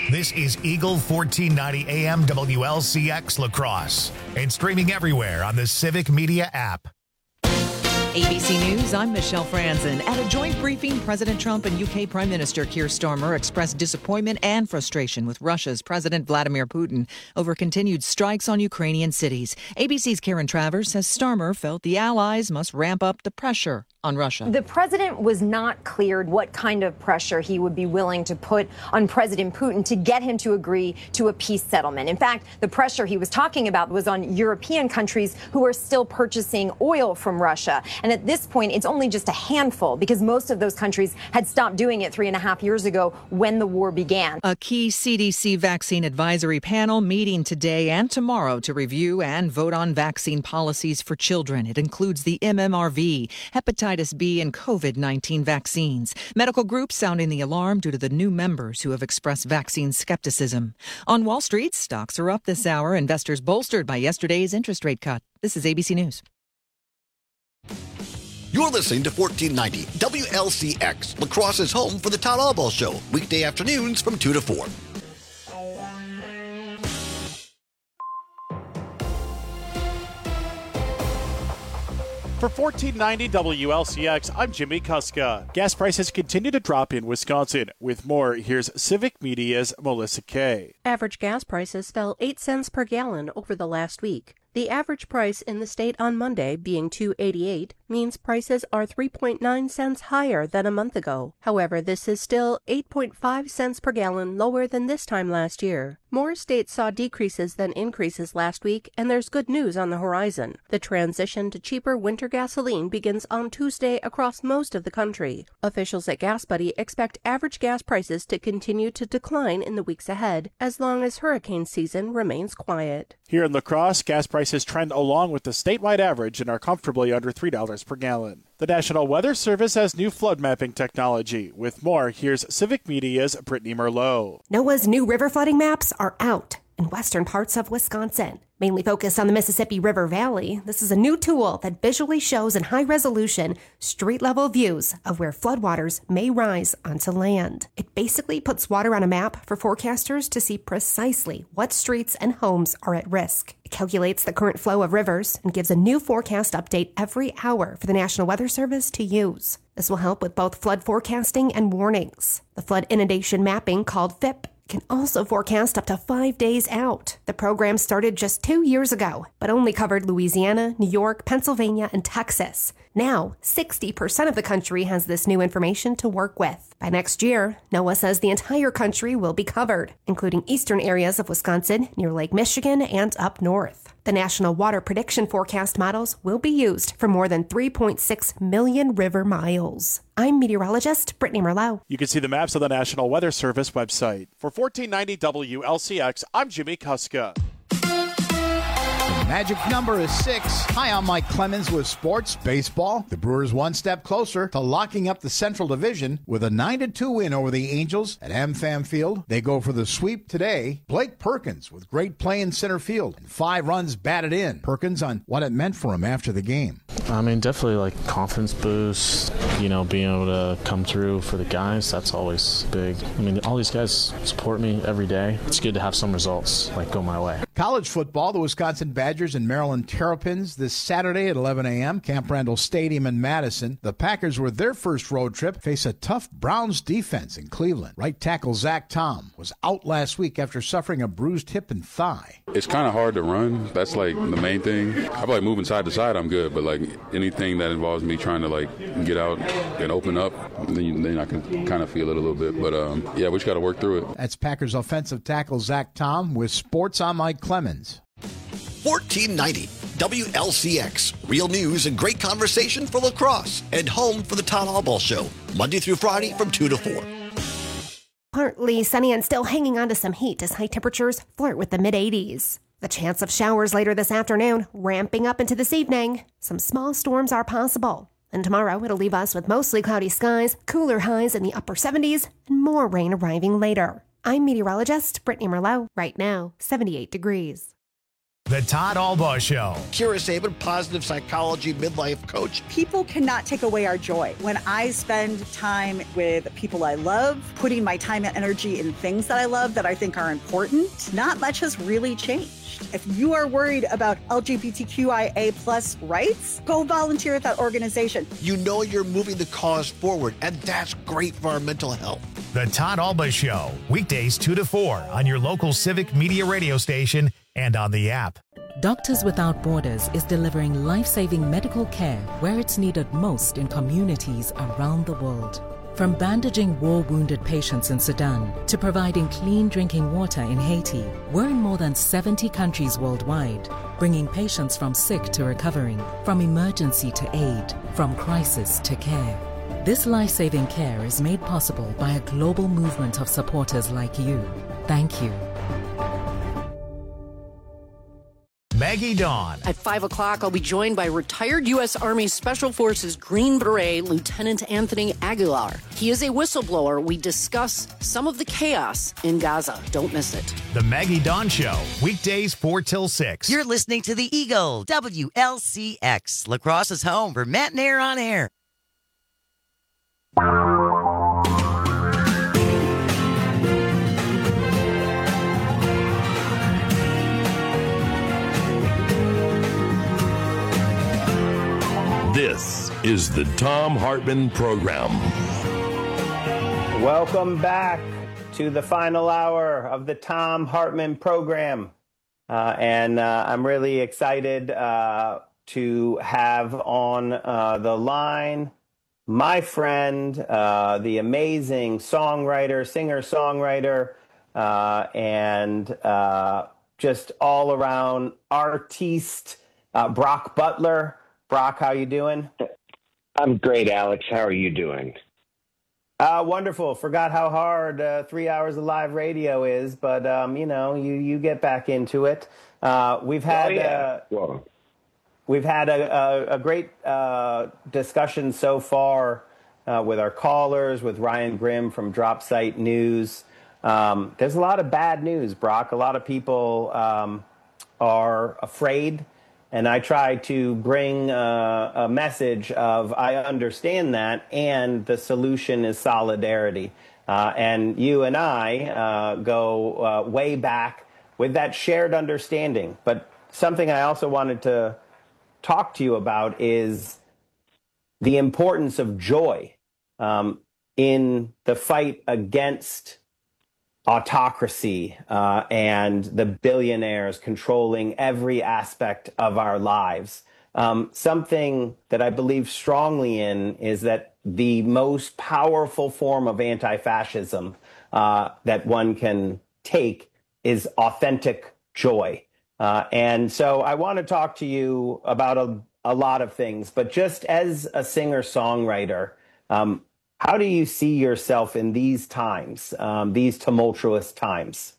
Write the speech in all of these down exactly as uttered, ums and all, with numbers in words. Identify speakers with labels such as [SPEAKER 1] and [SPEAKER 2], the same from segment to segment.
[SPEAKER 1] This is Eagle fourteen ninety A M W L C X La Crosse and streaming everywhere on the Civic Media app.
[SPEAKER 2] A B C News, I'm Michelle Franzen. At a joint briefing, President Trump and U K Prime Minister Keir Starmer expressed disappointment and frustration with Russia's President Vladimir Putin over continued strikes on Ukrainian cities. A B C's Karen Travers says Starmer felt the allies must ramp up the pressure on Russia.
[SPEAKER 3] The president was not cleared what kind of pressure he would be willing to put on President Putin to get him to agree to a peace settlement. In fact, the pressure he was talking about was on European countries who are still purchasing oil from Russia. And at this point, it's only just a handful because most of those countries had stopped doing it three and a half years ago when the war began.
[SPEAKER 2] A key C D C vaccine advisory panel meeting today and tomorrow to review and vote on vaccine policies for children. It includes the M M R V, hepatitis B, and COVID nineteen vaccines. Medical groups sounding the alarm due to the new members who have expressed vaccine skepticism. On Wall Street, stocks are up this hour. Investors bolstered by yesterday's interest rate cut. This is A B C News.
[SPEAKER 4] You're listening to fourteen ninety W L C X, La Crosse's home for the Todd Albaugh Show, weekday afternoons from two to four.
[SPEAKER 5] For fourteen ninety W L C X, I'm Jimmy Kuska. Gas prices continue to drop in Wisconsin. With more, here's Civic Media's Melissa Kay.
[SPEAKER 6] Average gas prices fell eight cents per gallon over the last week. The average price in the state on Monday, being two eighty-eight, means prices are three point nine cents higher than a month ago. However, this is still eight point five cents per gallon lower than this time last year. More states saw decreases than increases last week, and there's good news on the horizon. The transition to cheaper winter gasoline begins on Tuesday across most of the country. Officials at GasBuddy expect average gas prices to continue to decline in the weeks ahead, as long as hurricane season remains quiet.
[SPEAKER 5] Here in La Crosse, gas prices trend along with the statewide average and are comfortably under three dollars per gallon. The National Weather Service has new flood mapping technology. With more, here's Civic Media's Brittany Merlot.
[SPEAKER 7] NOAA's new river flooding maps are out in western parts of Wisconsin. Mainly focused on the Mississippi River Valley, this is a new tool that visually shows in high resolution, street-level views of where floodwaters may rise onto land. It basically puts water on a map for forecasters to see precisely what streets and homes are at risk. It calculates the current flow of rivers and gives a new forecast update every hour for the National Weather Service to use. This will help with both flood forecasting and warnings. The flood inundation mapping, called F I P, can also forecast up to five days out. The program started just two years ago, but only covered Louisiana, New York, Pennsylvania, and Texas. Now, sixty percent of the country has this new information to work with. By next year, NOAA says the entire country will be covered, including eastern areas of Wisconsin, near Lake Michigan, and up north. The National Water Prediction Forecast models will be used for more than three point six million river miles. I'm meteorologist Brittany Merlot.
[SPEAKER 5] You can see the maps on the National Weather Service website. For fourteen ninety W L C X, I'm Jimmy Kuska.
[SPEAKER 8] Magic number is six. Hi, I'm Mike Clemens with Sports Baseball. The Brewers one step closer to locking up the Central Division with a nine to two win over the Angels at AmFam Field. They go for the sweep today. Blake Perkins with great play in center field and five runs batted in. Perkins on what it meant for him after the game.
[SPEAKER 9] I mean, definitely like confidence boost, you know, being able to come through for the guys, that's always big. I mean, all these guys support me every day. It's good to have some results like go my way.
[SPEAKER 8] College football, the Wisconsin Badgers and Maryland Terrapins this Saturday at eleven a.m. Camp Randall Stadium in Madison. The Packers, with their first road trip, face a tough Browns defense in Cleveland. Right tackle Zach Tom was out last week after suffering a bruised hip and thigh.
[SPEAKER 10] It's kind of hard to run. That's like the main thing. I feel like moving side to side, I'm good, but like anything that involves me trying to like get out and open up, then, then I can kind of feel it a little bit. But um, yeah, we just got to work through it.
[SPEAKER 8] That's Packers offensive tackle Zach Tom with Sports. I'm Mike Clemens.
[SPEAKER 4] fourteen ninety W L C X, real news and great conversation for La Crosse, and home for the Todd Albaugh Show, Monday through Friday from two to four.
[SPEAKER 7] Partly sunny and still hanging on to some heat as high temperatures flirt with the mid eighties. The chance of showers later this afternoon ramping up into this evening. Some small storms are possible. And tomorrow it'll leave us with mostly cloudy skies, cooler highs in the upper seventies, and more rain arriving later. I'm meteorologist Brittany Merlot. Right now, seventy-eight degrees.
[SPEAKER 1] The Todd Albaugh Show.
[SPEAKER 4] Kira Sabin, positive psychology midlife coach.
[SPEAKER 11] People cannot take away our joy. When I spend time with people I love, putting my time and energy in things that I love that I think are important, not much has really changed. If you are worried about L G B T Q I A plus rights, go volunteer at that organization.
[SPEAKER 4] You know you're moving the cause forward, and that's great for our mental health.
[SPEAKER 1] The Todd Albaugh Show, weekdays two to four on your local Civic Media radio station and on the app.
[SPEAKER 12] Doctors Without Borders is delivering life-saving medical care where it's needed most in communities around the world. From bandaging war-wounded patients in Sudan to providing clean drinking water in Haiti, we're in more than seventy countries worldwide, bringing patients from sick to recovering, from emergency to aid, from crisis to care. This life-saving care is made possible by a global movement of supporters like you. Thank you.
[SPEAKER 1] Maggie Dawn.
[SPEAKER 13] At five o'clock, I'll be joined by retired U S Army Special Forces Green Beret Lieutenant Anthony Aguilar. He is a whistleblower. We discuss some of the chaos in Gaza. Don't miss it.
[SPEAKER 1] The Maggie Dawn Show, weekdays four till six.
[SPEAKER 14] You're listening to the Eagle, W L C X, La Crosse's home for Matt and Air on Air.
[SPEAKER 15] This is the Thom Hartmann Program.
[SPEAKER 16] Welcome back to the final hour of the Thom Hartmann Program. Uh, and uh, I'm really excited uh, to have on uh, the line my friend, uh, the amazing songwriter, singer-songwriter, uh, and uh, just all-around artiste, uh, Brock Butler. Brock, how you doing?
[SPEAKER 17] I'm great, Alex. How are you doing?
[SPEAKER 16] Uh, wonderful. Forgot how hard uh, three hours of live radio is, but um, you know, you you get back into it. Uh, we've had
[SPEAKER 17] oh, yeah.
[SPEAKER 16] uh,
[SPEAKER 17] well.
[SPEAKER 16] we've had a, a, a great uh, discussion so far uh, with our callers, with Ryan Grimm from Drop Site News. Um, there's a lot of bad news, Brock. A lot of people um, are afraid. And I try to bring uh, a message of I understand that, and the solution is solidarity. Uh, and you and I uh, go uh, way back with that shared understanding. But something I also wanted to talk to you about is the importance of joy um, in the fight against autocracy uh, and the billionaires controlling every aspect of our lives. Um, something that I believe strongly in is that the most powerful form of anti-fascism uh, that one can take is authentic joy. Uh, and so I want to talk to you about a, a lot of things, but just as a singer-songwriter, um, how do you see yourself in these times, um, these tumultuous times?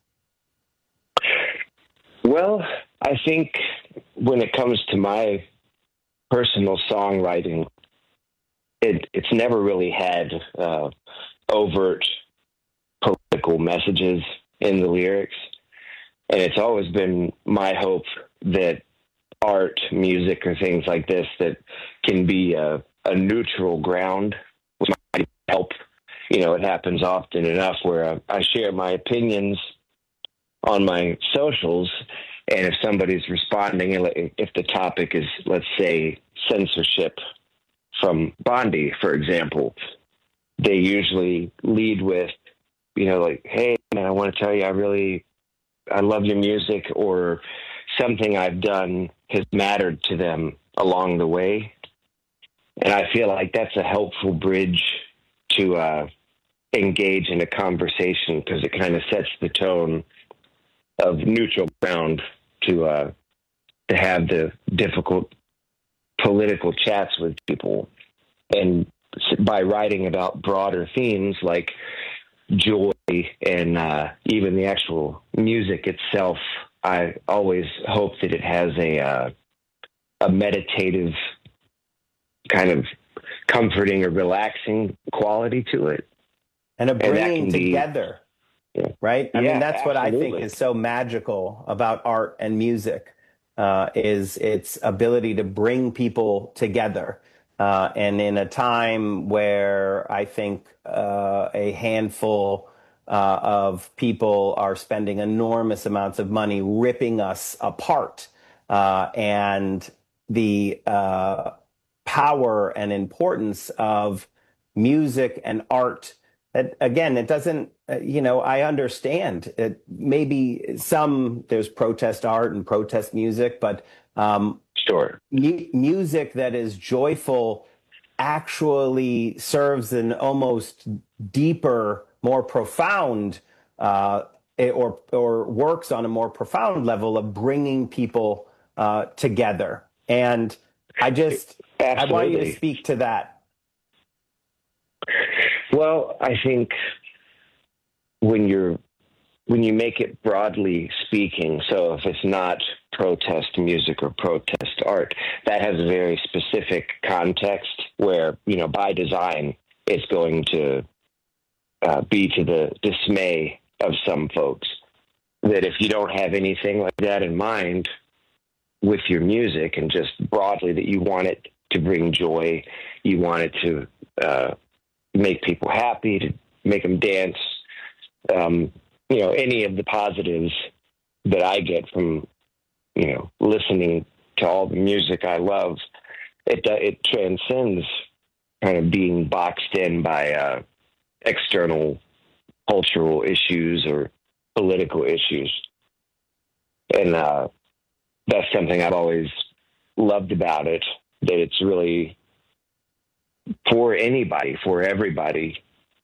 [SPEAKER 17] Well, I think when it comes to my personal songwriting, it, it's never really had uh, overt political messages in the lyrics. And it's always been my hope that art, music, or things like this that can be a, a neutral ground might help. You know, it happens often enough where uh, I share my opinions on my socials, and if somebody's responding, if the topic is, let's say, censorship from Bondi, for example, they usually lead with, you know, like, hey, man, I want to tell you, I really, I love your music, or something I've done has mattered to them along the way. And I feel like that's a helpful bridge to uh, engage in a conversation, because it kind of sets the tone of neutral ground to uh, to have the difficult political chats with people. And by writing about broader themes like joy and uh, even the actual music itself, I always hope that it has a uh, a meditative kind of comforting or relaxing quality to it.
[SPEAKER 16] And a bringing and together, be, yeah. right? I
[SPEAKER 17] yeah,
[SPEAKER 16] mean, that's
[SPEAKER 17] absolutely.
[SPEAKER 16] what I think is so magical about art and music. uh, is its ability to bring people together. Uh, and in a time where I think uh, a handful uh, of people are spending enormous amounts of money ripping us apart, uh, and the uh, power and importance of music and art, that, again, it doesn't, uh, you know, I understand it. Maybe some, there's protest art and protest music, but um,
[SPEAKER 17] Sure.
[SPEAKER 16] mu- music that is joyful actually serves an almost deeper, more profound, uh, or or works on a more profound level of bringing people uh, together. And I just,
[SPEAKER 17] Absolutely.
[SPEAKER 16] I want you to speak to that.
[SPEAKER 17] Well, I think when you're when you make it broadly speaking, so if it's not protest music or protest art, that has a very specific context where, you know, by design, it's going to uh, be to the dismay of some folks. That if you don't have anything like that in mind with your music, and just broadly that you want it to bring joy, you want it to uh, make people happy, to make them dance, um, you know, any of the positives that I get from, you know, listening to all the music I love, it uh, it transcends kind of being boxed in by uh, external cultural issues or political issues. And uh, that's something I've always loved about it, that it's really for anybody, for everybody,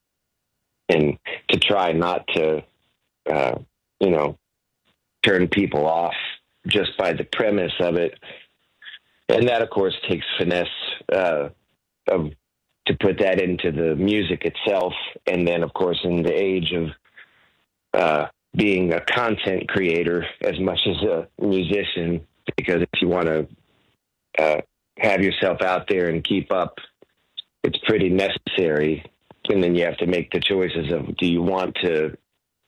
[SPEAKER 17] and to try not to, uh, you know, turn people off just by the premise of it. And that, of course, takes finesse uh, of to put that into the music itself. And then, of course, in the age of uh, being a content creator as much as a musician, because if you want to uh, have yourself out there and keep up, it's pretty necessary. And then you have to make the choices of, do you want to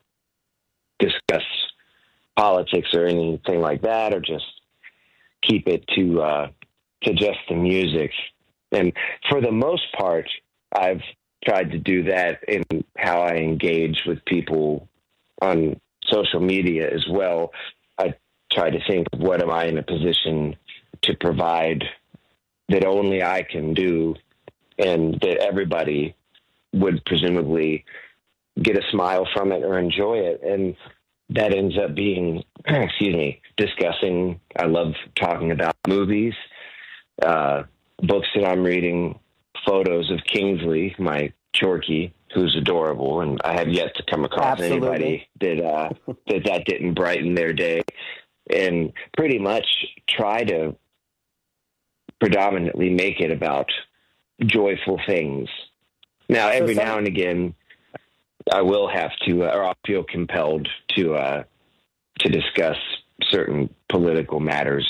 [SPEAKER 17] discuss politics or anything like that, or just keep it to uh, to just the music? And for the most part, I've tried to do that in how I engage with people on social media as well. I try to think of, what am I in a position to provide that only I can do, and that everybody would presumably get a smile from it or enjoy it. And that ends up being, excuse me, discussing. I love talking about movies, uh, books that I'm reading, photos of Kingsley, my Chorky, who's adorable, and I have yet to come across
[SPEAKER 16] Absolutely.
[SPEAKER 17] anybody that, uh, that that didn't brighten their day. And pretty much try to predominantly make it about joyful things. Now, every
[SPEAKER 16] So some-
[SPEAKER 17] now and again, I will have to, uh, or I'll feel compelled to uh, to discuss certain political matters.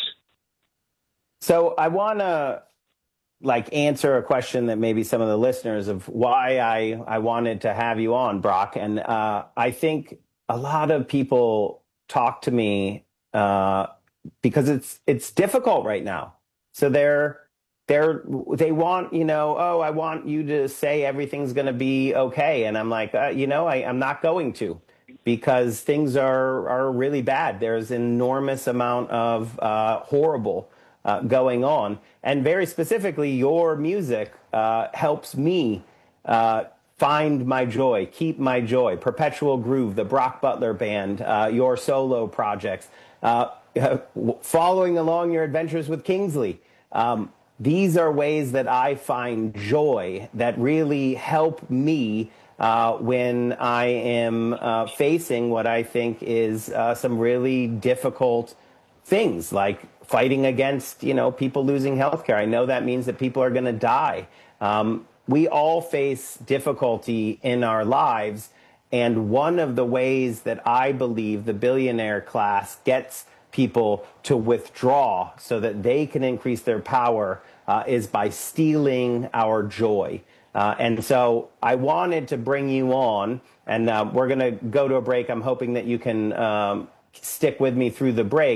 [SPEAKER 16] So I want to like answer a question that maybe some of the listeners of why I, I wanted to have you on, Brock. And uh, I think a lot of people talk to me uh, because it's it's difficult right now. So they're they're they want, you know, oh, I want you to say everything's going to be okay. And I'm like, uh, you know, I, I'm not going to, because things are are really bad. There's an enormous amount of uh, horrible uh, going on. And very specifically, your music uh, helps me uh, find my joy, keep my joy. Perpetual Groove, the Brock Butler Band, uh, your solo projects, uh, following along your adventures with Kingsley. Um, these are ways that I find joy that really help me uh, when I am uh, facing what I think is uh, some really difficult things, like fighting against, you know, people losing healthcare. I know that means that people are going to die. Um, we all face difficulty in our lives. And one of the ways that I believe the billionaire class gets people to withdraw so that they can increase their power uh, is by stealing our joy. Uh, and so I wanted to bring you on, and uh, we're going to go to a break. I'm hoping that you can um, stick with me through the break.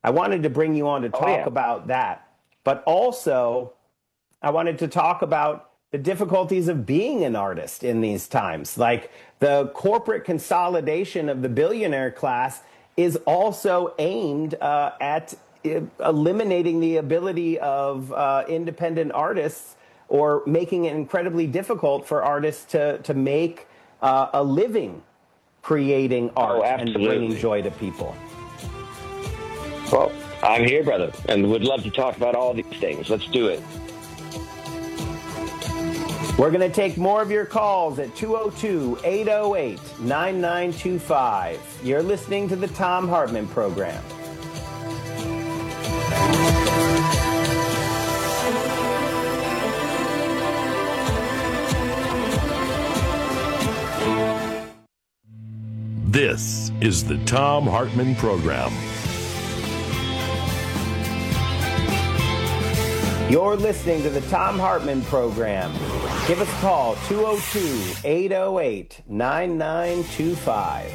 [SPEAKER 16] I wanted to bring you on to talk oh, yeah. about that. But also, I wanted to talk about the difficulties of being an artist in these times. Like, the corporate consolidation of the billionaire class is also aimed uh, at eliminating the ability of uh, independent artists, or making it incredibly difficult for artists to, to make uh, a living creating art oh, and bringing joy to people.
[SPEAKER 17] Well, I'm here, brother, and would love to talk about all these things. Let's do it.
[SPEAKER 16] We're going to take more of your calls at two oh two, eight oh eight, nine nine two five. You're listening to the Thom Hartmann Program.
[SPEAKER 15] This is the Thom Hartmann Program.
[SPEAKER 16] You're listening to the Thom Hartmann Program. Give us a call, two oh two, eight oh eight, nine nine two five.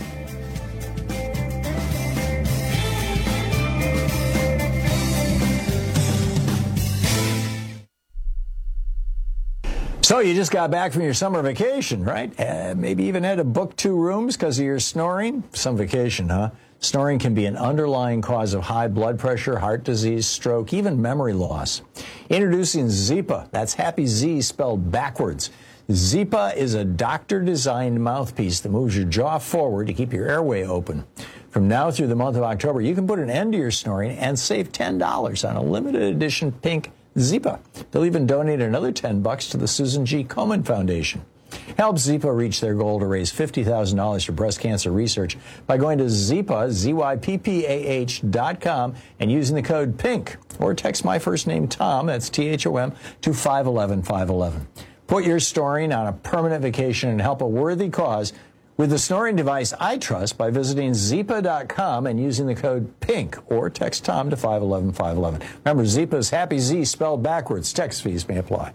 [SPEAKER 18] So you just got back from your summer vacation, right? Uh, maybe even had to book two rooms because of your snoring? Some vacation, huh? Snoring can be an underlying cause of high blood pressure, heart disease, stroke, even memory loss. Introducing Zypa. That's Happy Z spelled backwards. Zypa is a doctor-designed mouthpiece that moves your jaw forward to keep your airway open. From now through the month of October, you can put an end to your snoring and save ten dollars on a limited edition pink Zypa. They'll even donate another ten bucks to the Susan G. Komen Foundation. Help Zypa reach their goal to raise fifty thousand dollars for breast cancer research by going to Zypa, Z Y P P A H dot com and using the code PINK. Or text my first name, Tom, that's T H O M, to five one one, five one one. Put your snoring on a permanent vacation and help a worthy cause with the snoring device I trust by visiting Zypa dot com and using the code PINK, or text Tom to five one one, five one one. Remember, Zypa is Happy Z spelled backwards. Text fees may apply.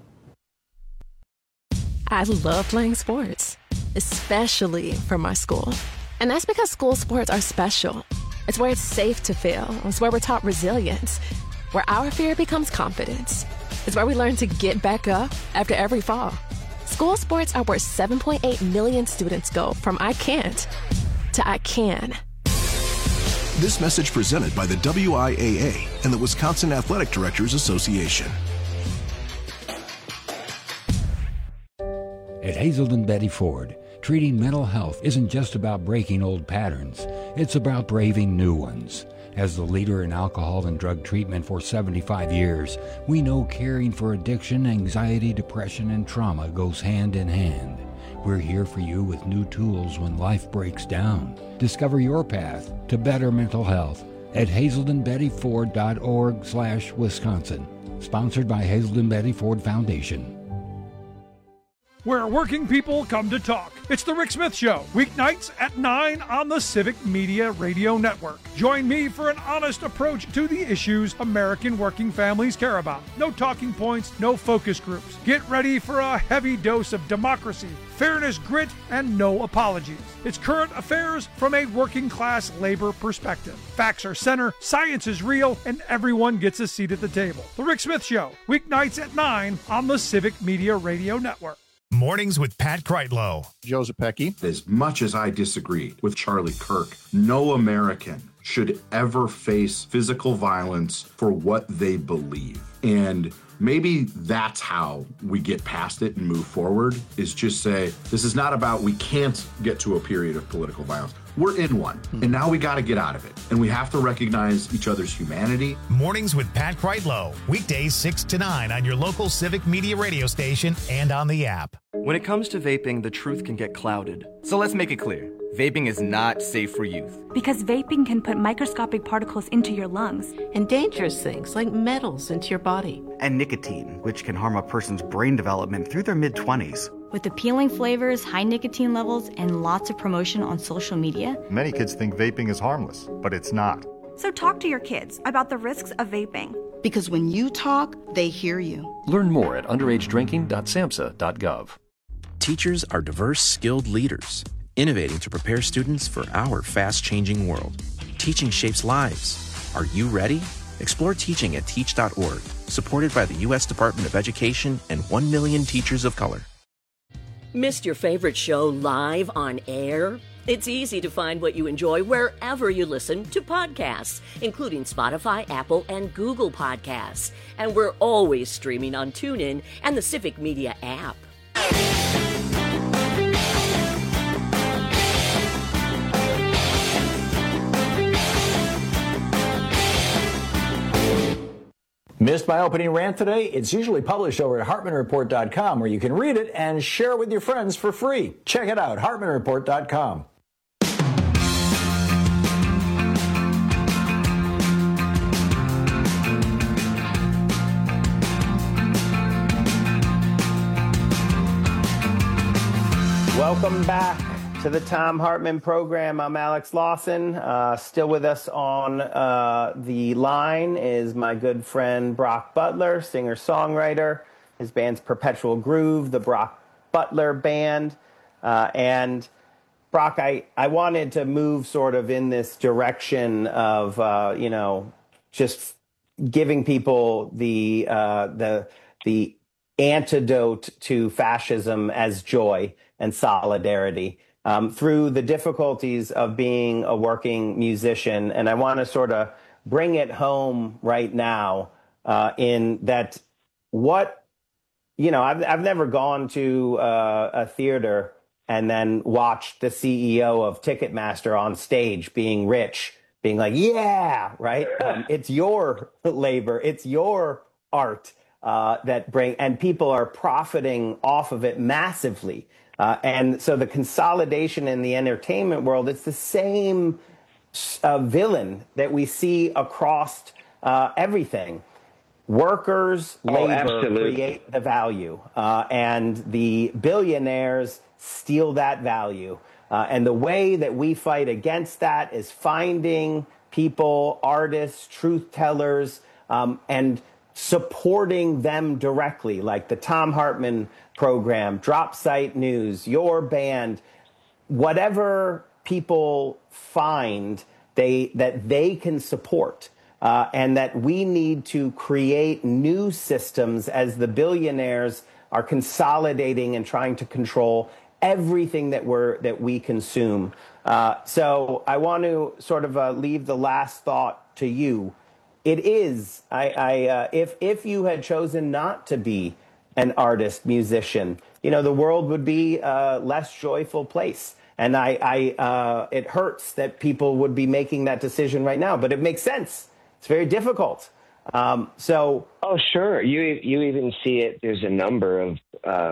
[SPEAKER 19] I love playing sports, especially for my school. And that's because school sports are special. It's where it's safe to fail. It's where we're taught resilience, where our fear becomes confidence. It's where we learn to get back up after every fall. School sports are where seven point eight million students go from I can't to I can.
[SPEAKER 20] This message presented by the W I A A and the Wisconsin Athletic Directors Association.
[SPEAKER 21] At Hazelden Betty Ford, treating mental health isn't just about breaking old patterns. It's about braving new ones. As the leader in alcohol and drug treatment for seventy-five years, we know caring for addiction, anxiety, depression, and trauma goes hand in hand. We're here for you with new tools when life breaks down. Discover your path to better mental health at hazelden betty ford dot org slash Wisconsin. Sponsored by Hazelden Betty Ford Foundation.
[SPEAKER 22] Where working people come to talk. It's The Rick Smith Show, weeknights at nine on the Civic Media Radio Network. Join me for an honest approach to the issues American working families care about. No talking points, no focus groups. Get ready for a heavy dose of democracy, fairness, grit, and no apologies. It's current affairs from a working class labor perspective. Facts are center, science is real, and everyone gets a seat at the table. The Rick Smith Show, weeknights at nine on the Civic Media Radio Network.
[SPEAKER 1] Mornings with Pat Kreitlow.
[SPEAKER 23] Joe Zepecki. As much as I disagree with Charlie Kirk, no American should ever face physical violence for what they believe. And maybe that's how we get past it and move forward, is just say, this is not about we can't get to a period of political violence. We're in one, and now we got to get out of it. And we have to recognize each other's humanity.
[SPEAKER 1] Mornings with Pat Kreitlow. Weekdays six to nine on your local Civic Media radio station and on the app.
[SPEAKER 24] When it comes to vaping, the truth can get clouded. So let's make it clear. Vaping is not safe for youth.
[SPEAKER 25] Because vaping can put microscopic particles into your lungs.
[SPEAKER 26] And dangerous things like metals into your body.
[SPEAKER 24] And nicotine, which can harm a person's brain development through their mid-twenties.
[SPEAKER 25] With appealing flavors, high nicotine levels, and lots of promotion on social media,
[SPEAKER 27] many kids think vaping is harmless, but it's not.
[SPEAKER 25] So talk to your kids about the risks of vaping.
[SPEAKER 26] Because when you talk, they hear you.
[SPEAKER 28] Learn more at underage drinking dot samhsa dot gov.
[SPEAKER 29] Teachers are diverse, skilled leaders, innovating to prepare students for our fast-changing world. Teaching shapes lives. Are you ready? Explore teaching at teach dot org, supported by the U S Department of Education and one million teachers of color.
[SPEAKER 2] Missed your favorite show live on air? It's easy to find what you enjoy wherever you listen to podcasts, including Spotify, Apple, and Google Podcasts. And we're always streaming on TuneIn and the Civic Media app.
[SPEAKER 18] Missed my opening rant today? It's usually published over at Hartman Report dot com, where you can read it and share it with your friends for free. Check it out, Hartman Report dot com.
[SPEAKER 16] Welcome back to the Thom Hartmann program. I'm Alex Lawson. Uh, still with us on uh, the line is my good friend Brock Butler, singer-songwriter. His band's Perpetual Groove, the Brock Butler Band. Uh, and Brock, I, I wanted to move sort of in this direction of, uh, you know, just giving people the uh, the the antidote to fascism as joy and solidarity. Um, through the difficulties of being a working musician. And I want to sort of bring it home right now uh, in that what, you know, I've, I've never gone to uh, a theater and then watched the C E O of Ticketmaster on stage being rich, being like, yeah, right? Um, it's your labor. It's your art uh, that bring, and people are profiting off of it massively. Uh, and so the consolidation in the entertainment world, it's the same uh, villain that we see across uh, everything. Workers,
[SPEAKER 17] Oh,
[SPEAKER 16] labor
[SPEAKER 17] absolutely.
[SPEAKER 16] create the value, uh, and the billionaires steal that value. Uh, and the way that we fight against that is finding people, artists, truth tellers, um, and supporting them directly, like the Thom Hartmann program, Drop Site News, your band, whatever people find they that they can support, uh, and that we need to create new systems as the billionaires are consolidating and trying to control everything that we're that we consume. Uh, so I want to sort of uh, leave the last thought to you. It is, I, I uh, if if you had chosen not to be an artist, musician, you know, the world would be a less joyful place. And I, I uh, it hurts that people would be making that decision right now, but it makes sense. It's very difficult. Um, so,
[SPEAKER 17] oh, sure. You you even see it. There's a number of uh,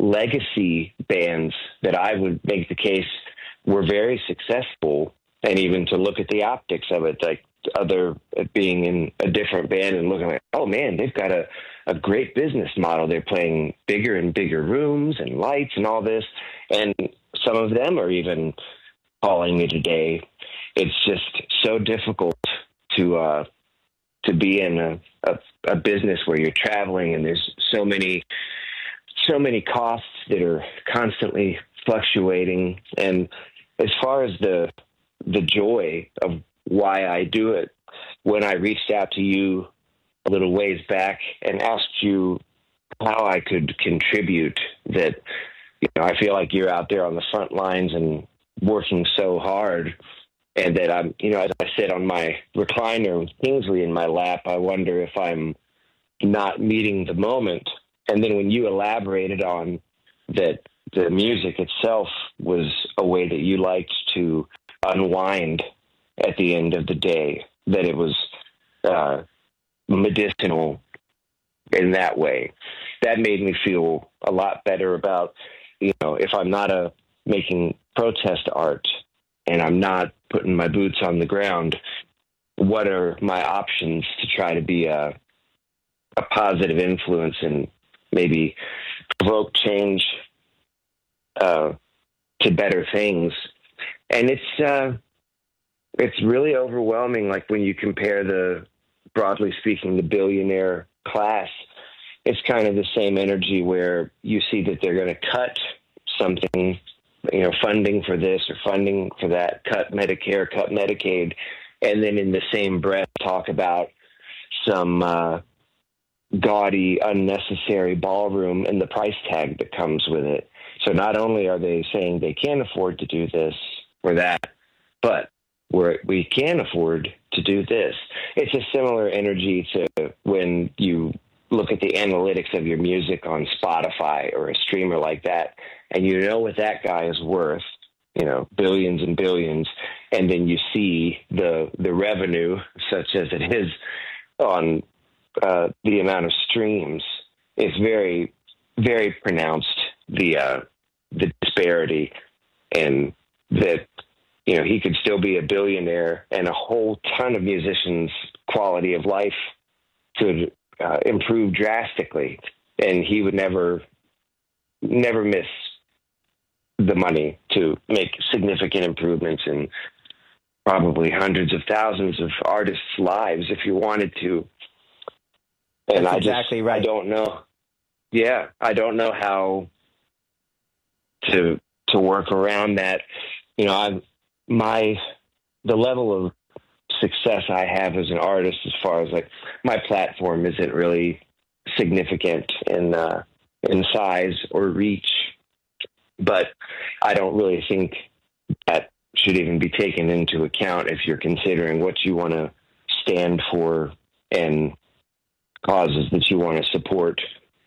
[SPEAKER 17] legacy bands that I would make the case were very successful, and even to look at the optics of it, like other being in a different band and looking like, oh man, they've got a, a great business model. They're playing bigger and bigger rooms and lights and all this. And some of them are even calling me today. It's just so difficult to, uh, to be in a, a, a business where you're traveling and there's so many, so many costs that are constantly fluctuating. And as far as the, the joy of why I do it, when I reached out to you a little ways back and asked you how I could contribute, that, you know, I feel like you're out there on the front lines and working so hard, and that I'm, you know, as I sit on my recliner with Kingsley in my lap, I wonder if I'm not meeting the moment. And then when you elaborated on that the music itself was a way that you liked to unwind at the end of the day, that it was uh, medicinal in that way. That made me feel a lot better about, you know, if I'm not a making protest art and I'm not putting my boots on the ground, what are my options to try to be a, a positive influence and maybe provoke change uh, to better things. And it's, uh, it's really overwhelming. Like when you compare the, broadly speaking, the billionaire class, it's kind of the same energy where you see that they're going to cut something, you know, funding for this or funding for that, cut Medicare, cut Medicaid. and then in the same breath talk about some uh, gaudy, unnecessary ballroom and the price tag that comes with it. So not only are they saying they can't afford to do this or that, but we're, we can afford to do this. It's a similar energy to when you look at the analytics of your music on Spotify or a streamer like that, and you know what that guy is worth, you know, billions and billions, and then you see the the revenue, such as it is on uh, the amount of streams. It's very, very pronounced, the uh, the disparity, and that, you know, he could still be a billionaire and a whole ton of musicians' quality of life could uh, improve drastically, and he would never, never miss the money to make significant improvements in probably hundreds of thousands of artists' lives if you wanted to. And
[SPEAKER 16] That's
[SPEAKER 17] I
[SPEAKER 16] exactly
[SPEAKER 17] just,
[SPEAKER 16] right.
[SPEAKER 17] I don't know. Yeah, I don't know how to to work around that. You know, I'm my the level of success I have as an artist, as far as like my platform, isn't really significant in uh, in size or reach. But I don't really think that should even be taken into account if you're considering what you want to stand for and causes that you want to support.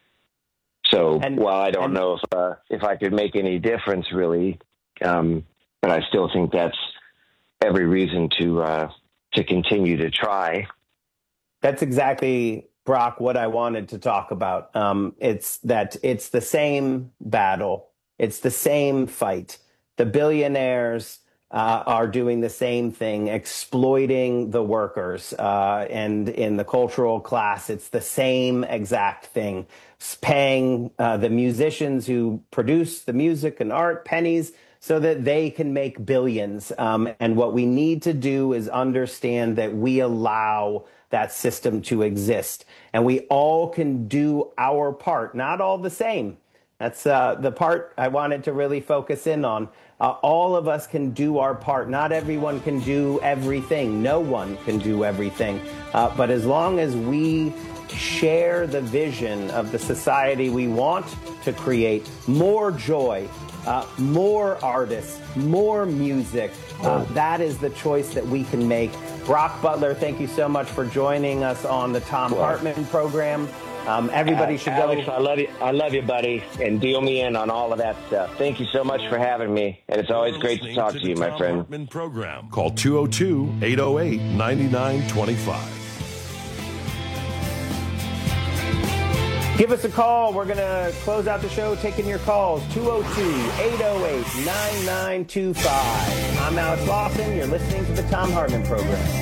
[SPEAKER 17] So
[SPEAKER 16] And-
[SPEAKER 17] while I don't
[SPEAKER 16] and-
[SPEAKER 17] know if uh, if I could make any difference, really, um, but I still think that's every reason to uh, to continue to try.
[SPEAKER 16] That's exactly, Brock, what I wanted to talk about. Um, it's that it's the same battle. It's the same fight. The billionaires uh, are doing the same thing, exploiting the workers. Uh, and in the cultural class, it's the same exact thing. It's paying uh, the musicians who produce the music and art pennies so that they can make billions. Um, and what we need to do is understand that we allow that system to exist. And we all can do our part, not all the same. That's uh, the part I wanted to really focus in on. Uh, all of us can do our part. Not everyone can do everything. No one can do everything. Uh, but as long as we share the vision of the society we want to create, more joy, uh, more artists, more music, uh, that is the choice that we can make. Brock Butler, thank you so much for joining us on the Thom
[SPEAKER 17] Well,
[SPEAKER 16] Hartman program. Um, everybody
[SPEAKER 17] Uh,
[SPEAKER 16] should
[SPEAKER 17] Alex,
[SPEAKER 16] go.
[SPEAKER 17] I love you. I love you, buddy, and deal me in on all of that stuff. Thank you so much for having me, and it's always great to talk to you, my friend.
[SPEAKER 15] Hartman program. Call two oh two, eight oh eight, nine nine two five.
[SPEAKER 16] Give us a call. We're going to close out the show taking your calls. two oh two, eight oh eight, nine nine two five. I'm Alex Lawson. You're listening to the Thom Hartman program.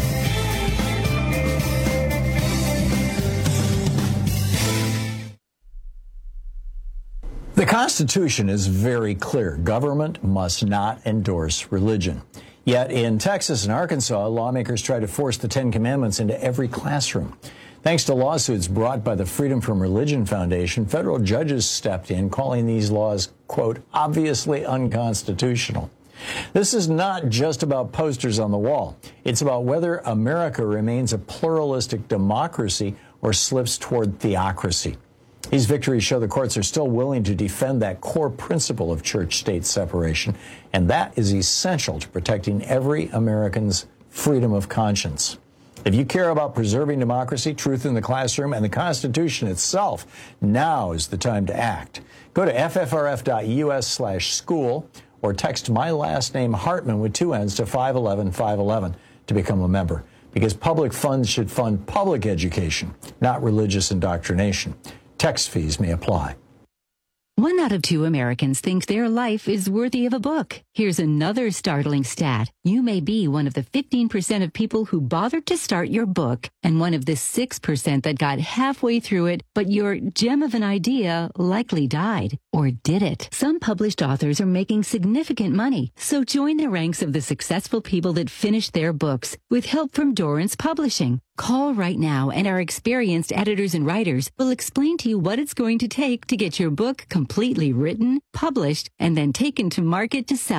[SPEAKER 18] The Constitution is very clear. Government must not endorse religion. Yet in Texas and Arkansas, lawmakers try to force the Ten Commandments into every classroom. Thanks to lawsuits brought by the Freedom from Religion Foundation, federal judges stepped in, calling these laws, quote, obviously unconstitutional. This is not just about posters on the wall. It's about whether America remains a pluralistic democracy or slips toward theocracy. These victories show the courts are still willing to defend that core principle of church-state separation, and that is essential to protecting every American's freedom of conscience. If you care about preserving democracy, truth in the classroom, and the Constitution itself, now is the time to act. Go to f f r f dot u s slash school or text my last name Hartman with two N's to five one one five one one to become a member, because public funds should fund public education, not religious indoctrination. Text fees may apply.
[SPEAKER 3] One out of two Americans think their life is worthy of a book. Here's another startling stat. You may be one of the fifteen percent of people who bothered to start your book and one of the six percent that got halfway through it, but your gem of an idea likely died. Or did it? Some published authors are making significant money, so join the ranks of the successful people that finished their books with help from Dorrance Publishing. Call right now and our experienced editors and writers will explain to you what it's going to take to get your book completely written, published, and then taken to market to sell it.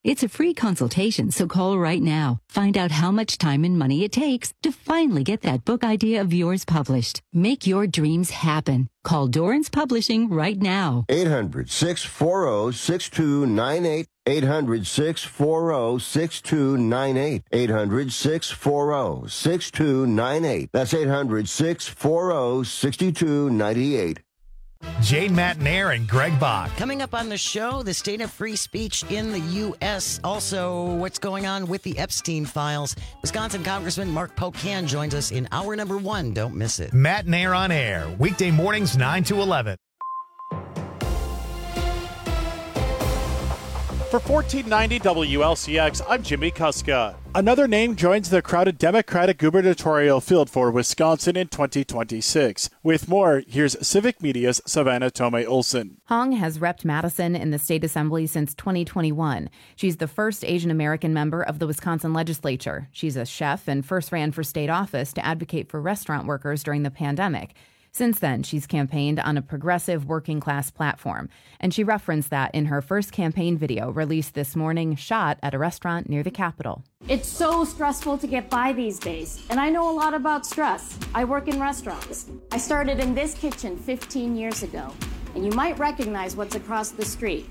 [SPEAKER 3] It's a free consultation, so call right now. Find out how much time and money it takes to finally get that book idea of yours published. Make your dreams happen. Call Dorrance Publishing right now.
[SPEAKER 4] eight hundred, six four zero, six two nine eight. eight hundred, six four zero, six two nine eight. eight hundred, six four zero, six two nine eight. That's eight hundred, six four zero, six two nine eight.
[SPEAKER 1] Jane Matnair and Greg Bach.
[SPEAKER 14] Coming up on the show, the state of free speech in the U S. Also, what's going on with the Epstein files. Wisconsin Congressman Mark Pocan joins us in hour number one. Don't miss it.
[SPEAKER 1] Matnair on air, weekday mornings nine to eleven.
[SPEAKER 5] For fourteen ninety W L C X, I'm Jimmy Kuska. Another name joins the crowded Democratic gubernatorial field for Wisconsin in twenty twenty-six. With more, here's Civic Media's Savannah Tomei Olson.
[SPEAKER 6] Hong has repped Madison in the state assembly since twenty twenty-one. She's the first Asian American member of the Wisconsin legislature. She's a chef and first ran for state office to advocate for restaurant workers during the pandemic. Since then, she's campaigned on a progressive working class platform, and she referenced that in her first campaign video released this morning, shot at a restaurant near the Capitol.
[SPEAKER 7] It's so stressful to get by these days, and I know a lot about stress. I work in restaurants. I started in this kitchen fifteen years ago, and you might recognize what's across the street.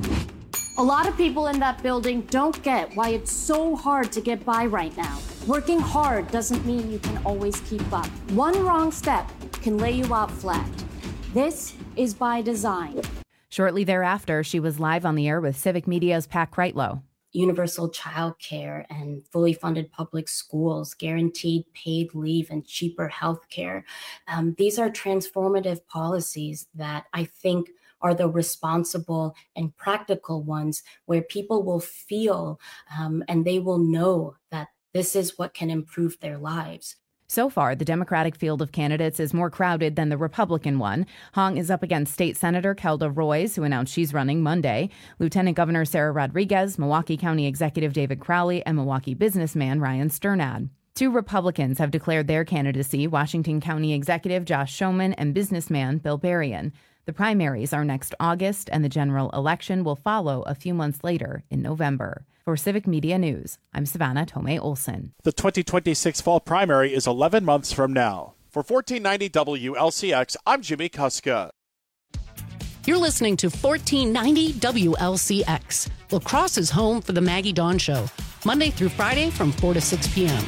[SPEAKER 7] A lot of people in that building don't get why it's so hard to get by right now. Working hard doesn't mean you can always keep up. One wrong step can lay you out flat. This is by design.
[SPEAKER 6] Shortly thereafter, she was live on the air with Civic Media's Pat Kreitlow.
[SPEAKER 8] Universal child care and fully funded public schools, guaranteed paid leave and cheaper health care. Um, these are transformative policies that I think are the responsible and practical ones where people will feel um, and they will know that this is what can improve their lives.
[SPEAKER 6] So far, the Democratic field of candidates is more crowded than the Republican one. Hong is up against State Senator Kelda Roys, who announced she's running Monday, Lieutenant Governor Sarah Rodriguez, Milwaukee County Executive David Crowley, and Milwaukee businessman Ryan Sternad. Two Republicans have declared their candidacy, Washington County Executive Josh Schoeman and businessman Bill Berrien. The primaries are next August, and the general election will follow a few months later in November. For Civic Media News, I'm Savannah Tomei Olson.
[SPEAKER 5] The twenty twenty-six fall primary is eleven months from now. For fourteen ninety W L C X, I'm Jimmy Kuska.
[SPEAKER 13] You're listening to fourteen ninety W L C X. La Crosse is home for the Maggie Dawn Show, Monday through Friday from four to six p.m.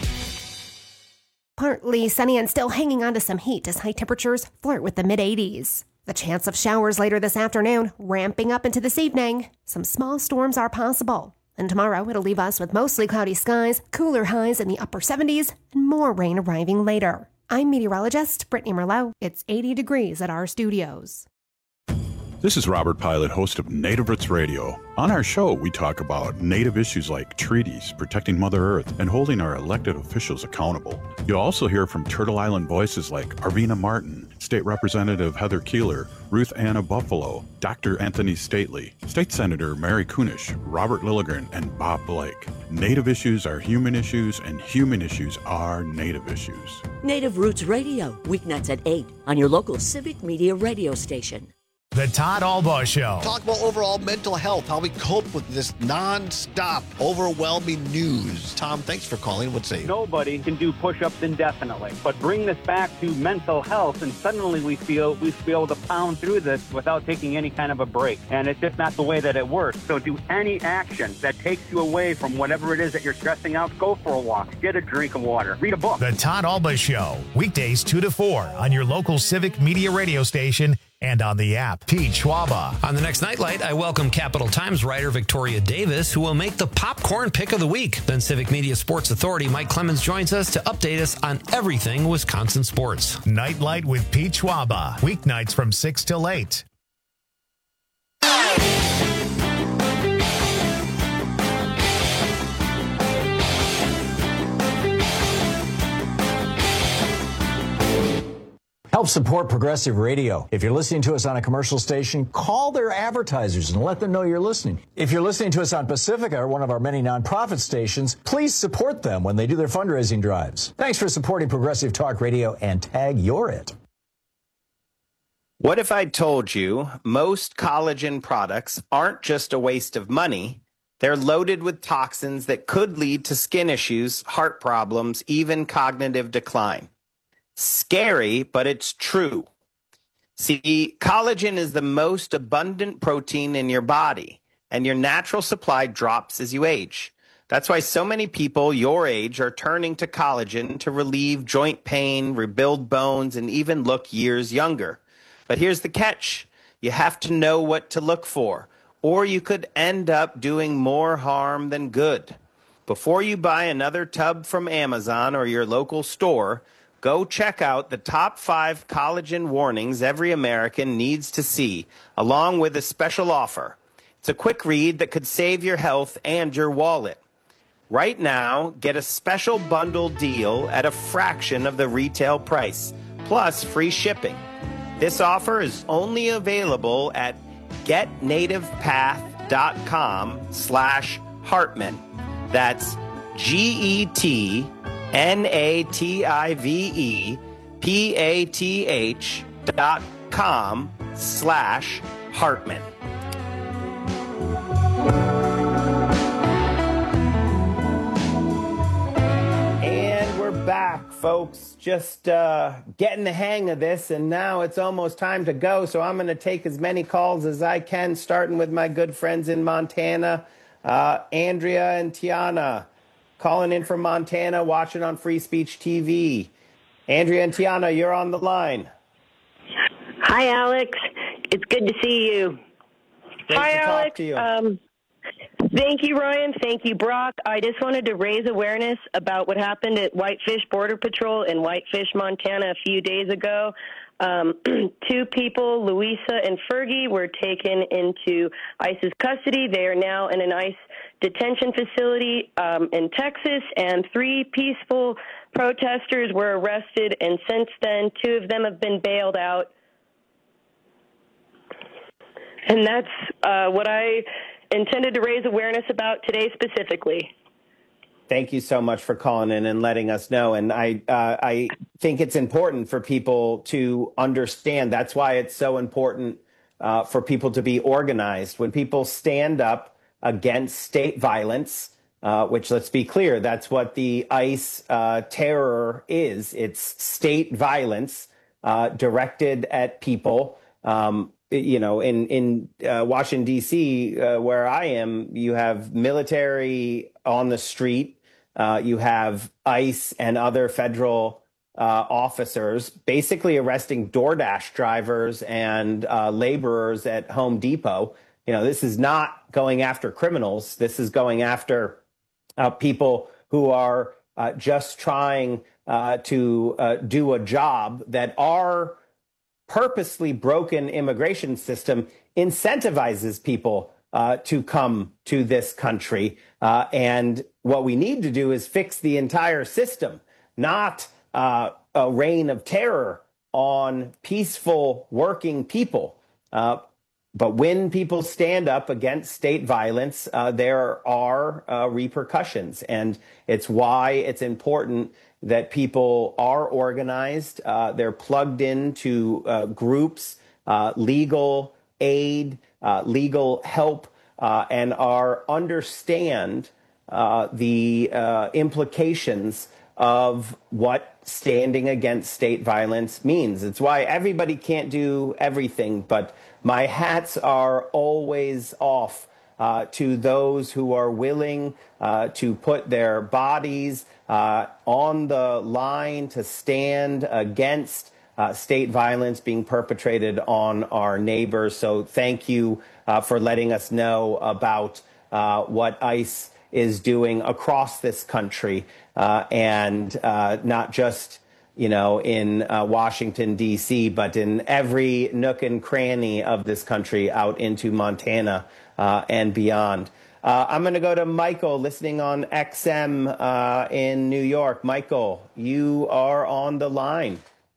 [SPEAKER 9] Partly sunny and still hanging on to some heat as high temperatures flirt with the mid eighties. The chance of showers later this afternoon, ramping up into this evening. Some small storms are possible. And tomorrow, it'll leave us with mostly cloudy skies, cooler highs in the upper seventies, and more rain arriving later. I'm meteorologist Brittany Merlot. It's eighty degrees at our studios.
[SPEAKER 10] This is Robert Pilot, host of Native Roots Radio. On our show, we talk about Native issues like treaties, protecting Mother Earth, and holding our elected officials accountable. You'll also hear from Turtle Island voices like Arvina Martin, State Representative Heather Keeler, Ruth Anna Buffalo, Doctor Anthony Stately, State Senator Mary Kunish, Robert Lilligren, and Bob Blake. Native issues are human issues, and human issues are Native issues.
[SPEAKER 2] Native Roots Radio, weeknights at eight on your local Civic Media radio station.
[SPEAKER 1] The Todd Albaugh Show.
[SPEAKER 11] Talk about overall mental health, how we cope with this non-stop, overwhelming news. Tom, thanks for calling. What's say?
[SPEAKER 12] Nobody can do push-ups indefinitely, but bring this back to mental health, and suddenly we feel we feel able to pound through this without taking any kind of a break. And it's just not the way that it works. So do any action that takes you away from whatever it is that you're stressing out. Go for a walk. Get a drink of water. Read a book.
[SPEAKER 1] The Todd Albaugh Show. Weekdays two to four on your local Civic Media radio station and on the app. Pete Schwaba.
[SPEAKER 30] On the next Nightlight, I welcome Capital Times writer Victoria Davis, who will make the popcorn pick of the week. Then Civic Media Sports Authority Mike Clemens joins us to update us on everything Wisconsin sports.
[SPEAKER 1] Nightlight with Pete Schwaba. Weeknights from six till eight.
[SPEAKER 18] Help support Progressive Radio. If you're listening to us on a commercial station, call their advertisers and let them know you're listening. If you're listening to us on Pacifica, or one of our many nonprofit stations, please support them when they do their fundraising drives. Thanks for supporting Progressive Talk Radio, and tag you're it.
[SPEAKER 16] What if I told you most collagen products aren't just a waste of money, They're loaded with toxins that could lead to skin issues, heart problems, even cognitive decline. Scary, but it's true. See, collagen is the most abundant protein in your body, and your natural supply drops as you age. That's why so many people your age are turning to collagen to relieve joint pain, rebuild bones, and even look years younger. But here's the catch. You have to know what to look for, or you could end up doing more harm than good. Before you buy another tub from Amazon or your local store, go check out the top five collagen warnings every American needs to see, along with a special offer. It's a quick read that could save your health and your wallet. Right now, get a special bundle deal at a fraction of the retail price, plus free shipping. This offer is only available at getnativepath.com slash Hartman. That's G-E-T N-A-T-I-V-E-P-A-H dot com slash Hartman. And we're back, folks. Just uh, getting the hang of this, and now it's almost time to go, so I'm going to take as many calls as I can, starting with my good friends in Montana, uh, Andrea and Tiana. Calling in from Montana, watching on Free Speech T V. Andrea and Tiana, you're on the line.
[SPEAKER 19] Hi, Alex. It's good to see you.
[SPEAKER 16] Great
[SPEAKER 19] Hi,
[SPEAKER 16] to talk
[SPEAKER 19] Alex.
[SPEAKER 16] to you.
[SPEAKER 19] Um, thank you, Ryan. Thank you, Brock. I just wanted to raise awareness about what happened at Whitefish Border Patrol in Whitefish, Montana, a few days ago. Um, two people, Louisa and Fergie, were taken into ICE's custody. They are now in an ICE detention facility um, in Texas, and three peaceful protesters were arrested, and since then, two of them have been bailed out. And that's uh, what I intended to raise awareness about today specifically.
[SPEAKER 16] Thank you so much for calling in and letting us know. And I, uh, I think it's important for people to understand. That's why it's so important uh, for people to be organized. When people stand up against state violence, uh, which, let's be clear, that's what the ICE uh, terror is. It's state violence uh, directed at people. Um, you know, in, in uh, Washington, D C, uh, where I am, you have military on the street. Uh, you have ICE and other federal uh, officers basically arresting DoorDash drivers and uh, laborers at Home Depot. You know, this is not going after criminals. This is going after uh, people who are uh, just trying uh, to uh, do a job that our purposely broken immigration system incentivizes people Uh, to come to this country. Uh, and what we need to do is fix the entire system, not uh, a reign of terror on peaceful working people. Uh, but when people stand up against state violence, uh, there are uh, repercussions. And it's why it's important that people are organized. Uh, they're plugged into uh, groups, uh, legal aid, Uh, legal help, uh, and are understand uh, the uh, implications of what standing against state violence means. It's why everybody can't do everything, but my hats are always off uh, to those who are willing uh, to put their bodies uh, on the line to stand against Uh, state violence being perpetrated on our neighbors. So thank you uh, for letting us know about uh, what ICE is doing across this country, uh, and uh, not just, you know, in uh, Washington, D C, but in every nook and cranny of this country out into Montana uh, and beyond. Uh, I'm going to go to Michael, listening on X M uh, in New York. Michael, you are on the line.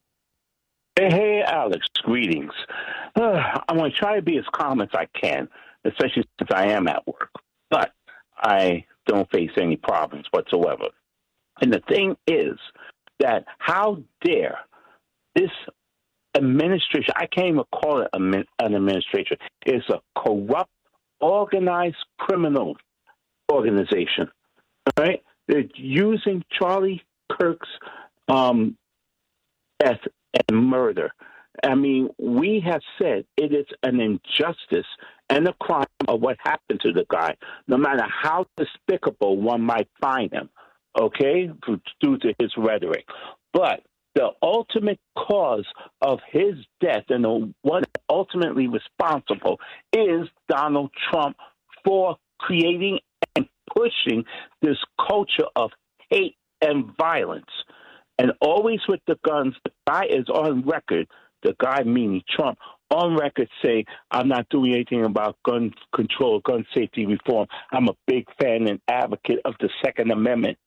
[SPEAKER 20] Hey, hey, Alex, greetings. Uh, I'm going to try to be as calm as I can, especially since I am at work. But I don't face any problems whatsoever. And the thing is that how dare this administration, I can't even call it an administration, it's a corrupt, organized criminal organization. All right? They're using Charlie Kirk's um, death and murder. I mean, we have said it is an injustice and a crime of what happened to the guy, no matter how despicable one might find him, okay, due to his rhetoric. But the ultimate cause of his death and the one ultimately responsible is Donald Trump for creating and pushing this culture of hate and violence. And always with the guns, the guy is on record, the guy meaning Trump, on record saying, I'm not doing anything about gun control, gun safety reform. I'm a big fan and advocate of the Second Amendment.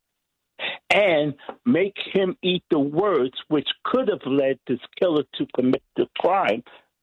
[SPEAKER 20] And make him eat the words which could have led this killer to commit the crime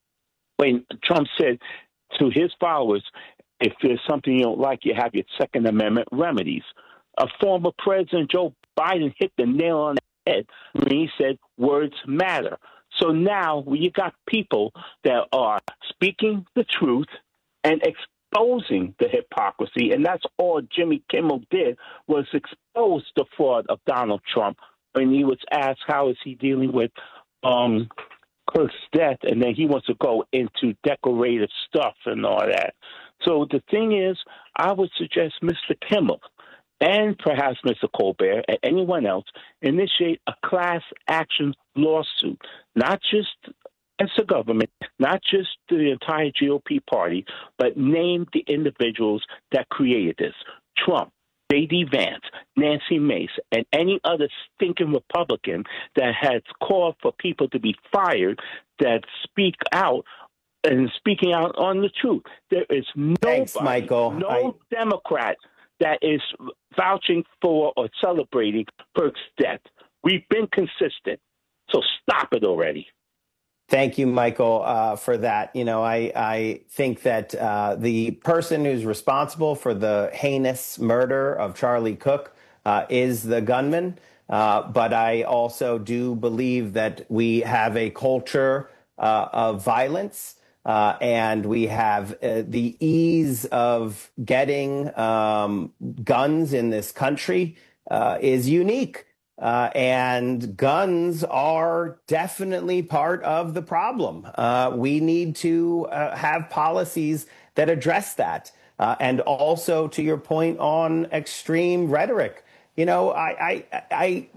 [SPEAKER 20] when Trump said to his followers, if there's something you don't like, you have your Second Amendment remedies. A former President Joe Biden hit the nail on the head when he said words matter. So now you got people that are speaking the truth and exposing the hypocrisy, and that's all Jimmy Kimmel did, was expose the fraud of Donald Trump when he was asked how is he dealing with um, Kirk's death, and then he wants to go into decorative stuff and all that. So the thing is, I would suggest Mister Kimmel and perhaps Mister Colbert and anyone else initiate a class action lawsuit, not just against the government, not just the entire G O P party, but name the individuals that created this. Trump, J D Vance, Nancy Mace, and any other stinking Republican that has called for people to be fired that speak out and speaking out on the truth. There is nobody,
[SPEAKER 16] Thanks, Michael.
[SPEAKER 20] no
[SPEAKER 16] I...
[SPEAKER 20] Democrat that is vouching for or celebrating Kirk's death. We've been consistent, so stop it already.
[SPEAKER 16] Thank you, Michael, uh, for that. You know, I, I think that uh, the person who's responsible for the heinous murder of Charlie Cook uh, is the gunman. Uh, but I also do believe that we have a culture uh, of violence. Uh, and we have uh, the ease of getting um, guns in this country uh, is unique. Uh, and guns are definitely part of the problem. Uh, we need to uh, have policies that address that. Uh, and also, to your point on extreme rhetoric, you know, I, I, I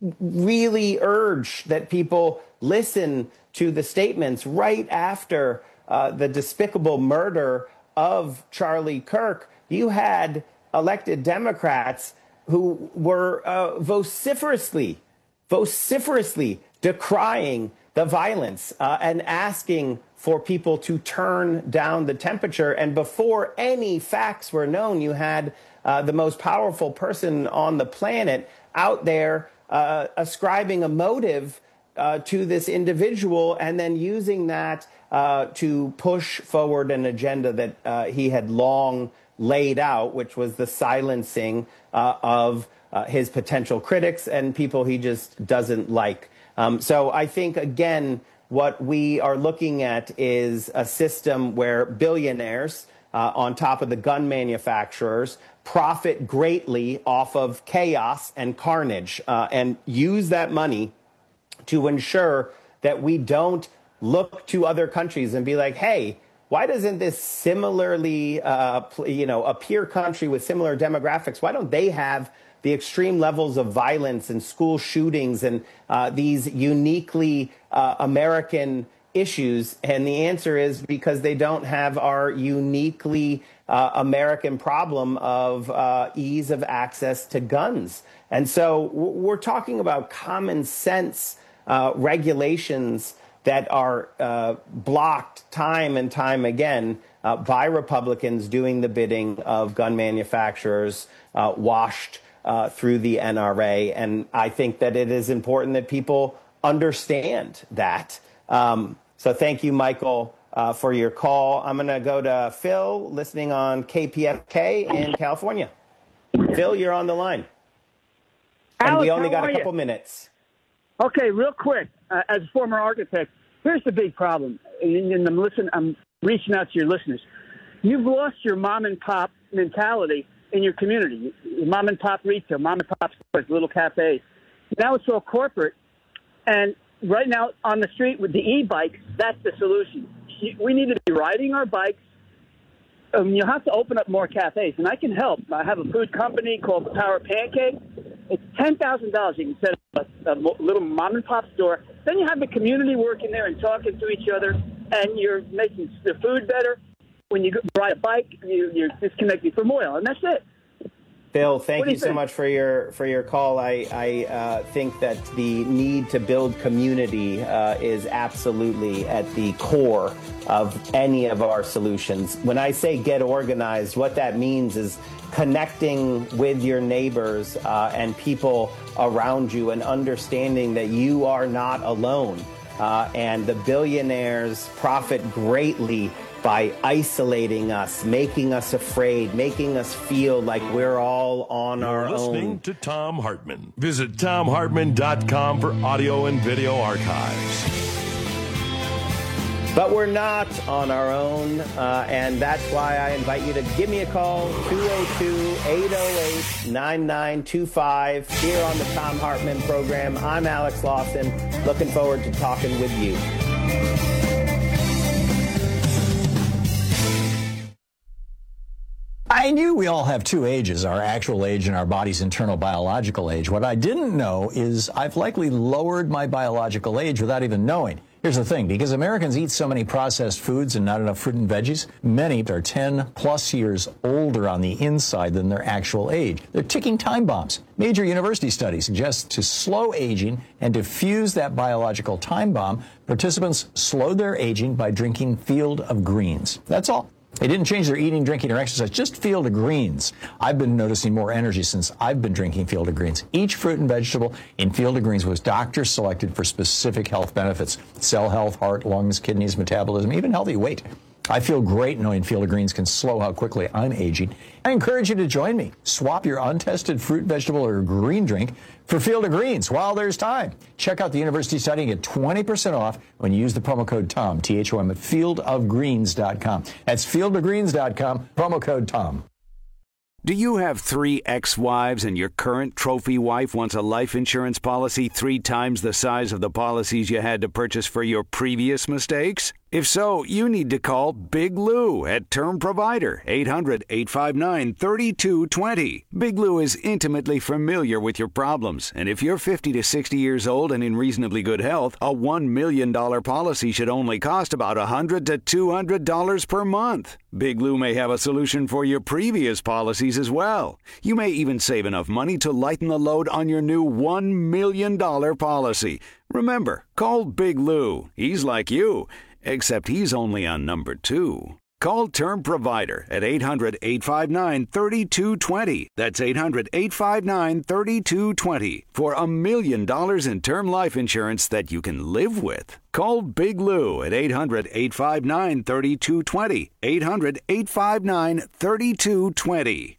[SPEAKER 16] really urge that people listen to the statements right after Uh, the despicable murder of Charlie Kirk. You had elected Democrats who were uh, vociferously, vociferously decrying the violence uh, and asking for people to turn down the temperature. And before any facts were known, you had uh, the most powerful person on the planet out there uh, ascribing a motive uh, to this individual and then using that Uh, to push forward an agenda that uh, he had long laid out, which was the silencing uh, of uh, his potential critics and people he just doesn't like. Um, so I think, again, what we are looking at is a system where billionaires, uh, on top of the gun manufacturers, profit greatly off of chaos and carnage uh, and use that money to ensure that we don't look to other countries and be like, hey, why doesn't this similarly, uh, you know, a peer country with similar demographics, why don't they have the extreme levels of violence and school shootings and uh, these uniquely uh, American issues? And the answer is because they don't have our uniquely uh, American problem of uh, ease of access to guns. And so we're talking about common sense uh, regulations that are uh, blocked time and time again uh, by Republicans doing the bidding of gun manufacturers, uh, washed uh, through the N R A. And I think that it is important that people understand that. Um, so thank you, Michael, uh, for your call. I'm going to go to Phil, listening on K P F K in California. Phil, you're on the line. And
[SPEAKER 17] Alex,
[SPEAKER 16] we only
[SPEAKER 17] how
[SPEAKER 16] got a
[SPEAKER 17] are
[SPEAKER 16] couple
[SPEAKER 17] you?
[SPEAKER 16] minutes.
[SPEAKER 17] Okay, real quick. Uh, as a former architect, here's the big problem, and, and I'm listen. I'm reaching out to your listeners. You've lost your mom and pop mentality in your community, mom and pop retail, mom and pop stores, little cafes. Now it's all corporate. And right now on the street with the e-bikes, that's the solution. We need to be riding our bikes. Um, you have to open up more cafes, and I can help. I have a food company called the Power Pancake. It's ten thousand dollars. You can set up a, a little mom-and-pop store. Then you have the community working there and talking to each other, and you're making the food better. When you ride a bike, you, you're disconnecting from oil, and that's it.
[SPEAKER 16] Bill, thank you,
[SPEAKER 17] you
[SPEAKER 16] so
[SPEAKER 17] think?
[SPEAKER 16] much for your for your call. I, I uh, think that the need to build community uh, is absolutely at the core of any of our solutions. When I say get organized, what that means is connecting with your neighbors uh, and people around you and understanding that you are not alone. Uh, and the billionaires profit greatly by isolating us, making us afraid, making us feel like we're all on
[SPEAKER 15] You're
[SPEAKER 16] our own.
[SPEAKER 15] listening to Tom Hartman. Visit tom hartman dot com for audio and video archives.
[SPEAKER 16] But we're not on our own, uh, and that's why I invite you to give me a call, two oh two, eight oh eight, nine nine two five, here on the Tom Hartman program. I'm Alex Lawson, looking forward to talking with you.
[SPEAKER 18] I knew we all have two ages, our actual age and our body's internal biological age. What I didn't know is I've likely lowered my biological age without even knowing. Here's the thing, because Americans eat so many processed foods and not enough fruit and veggies, many are ten plus years older on the inside than their actual age. They're ticking time bombs. Major university studies suggest to slow aging and diffuse that biological time bomb, participants slowed their aging by drinking Field of Greens. That's all. They didn't change their eating, drinking, or exercise, just Field of Greens. I've been noticing more energy since I've been drinking Field of Greens. Each fruit and vegetable in Field of Greens was doctor selected for specific health benefits. Cell health, heart, lungs, kidneys, metabolism, even healthy weight. I feel great knowing Field of Greens can slow how quickly I'm aging. I encourage you to join me. Swap your untested fruit, vegetable, or green drink for Field of Greens while there's time. Check out the university study and get twenty percent off when you use the promo code TOM, T H O M, at field of greens dot com. That's field of greens dot com, promo code TOM.
[SPEAKER 21] Do you have three ex-wives and your current trophy wife wants a life insurance policy three times the size of the policies you had to purchase for your previous mistakes? If so, you need to call Big Lou at Term Provider, eight hundred, eight five nine, three two two zero. Big Lou is intimately familiar with your problems, and if you're fifty to sixty years old and in reasonably good health, a one million dollars policy should only cost about one hundred to two hundred dollars per month. Big Lou may have a solution for your previous policies as well. You may even save enough money to lighten the load on your new one million dollars policy. Remember, call Big Lou. He's like you, except he's only on number two. Call Term Provider at eight hundred, eight five nine, three two two zero. That's eight hundred, eight five nine, three two two zero for a million dollars in term life insurance that you can live with. Call Big Lou at eight hundred, eight five nine, three two two zero. eight hundred, eight five nine, three two two zero.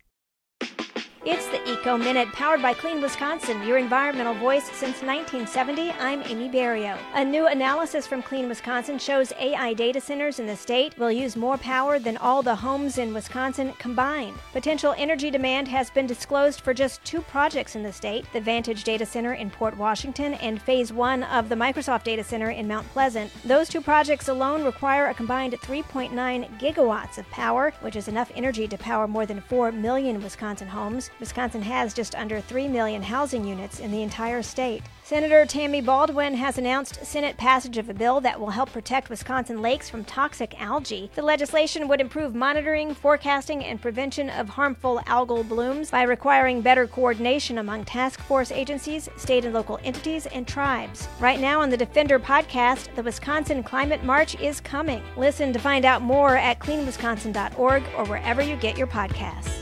[SPEAKER 22] It's the Eco Minute, powered by Clean Wisconsin, your environmental voice since nineteen seventy. I'm Amy Barrio. A new analysis from Clean Wisconsin shows A I data centers in the state will use more power than all the homes in Wisconsin combined. Potential energy demand has been disclosed for just two projects in the state, the Vantage Data Center in Port Washington and Phase one of the Microsoft Data Center in Mount Pleasant. Those two projects alone require a combined three point nine gigawatts of power, which is enough energy to power more than four million Wisconsin homes. Wisconsin has just under three million housing units in the entire state. Senator Tammy Baldwin has announced Senate passage of a bill that will help protect Wisconsin lakes from toxic algae. The legislation would improve monitoring, forecasting, and prevention of harmful algal blooms by requiring better coordination among task force agencies, state and local entities, and tribes. Right now on the Defender podcast, the Wisconsin Climate March is coming. Listen to find out more at clean wisconsin dot org or wherever you get your podcasts.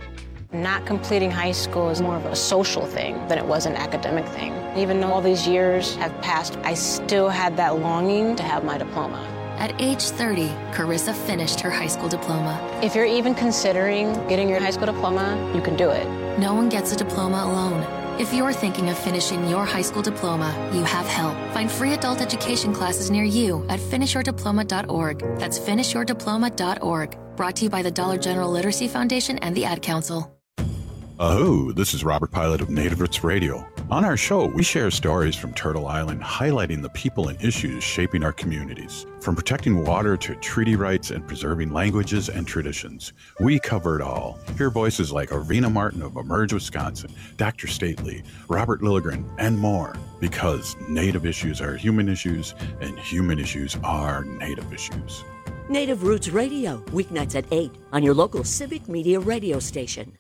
[SPEAKER 23] Not completing high school is more of a social thing than it was an academic thing. Even though all these years have passed, I still had that longing to have my diploma.
[SPEAKER 24] At age thirty, Carissa finished her high school diploma.
[SPEAKER 23] If you're even considering getting your high school diploma, you can do it.
[SPEAKER 24] No one gets a diploma alone. If you're thinking of finishing your high school diploma, you have help. Find free adult education classes near you at finish your diploma dot org. That's finish your diploma dot org. Brought to you by the Dollar General Literacy Foundation and the Ad Council.
[SPEAKER 10] Ahoo, this is Robert Pilot of Native Roots Radio. On our show, we share stories from Turtle Island highlighting the people and issues shaping our communities. From protecting water to treaty rights and preserving languages and traditions, we cover it all. Hear voices like Arvina Martin of Emerge, Wisconsin, Doctor Stately, Robert Lilligren, and more. Because Native issues are human issues, and human issues are Native issues.
[SPEAKER 2] Native Roots Radio, weeknights at eight on your local Civic Media radio station.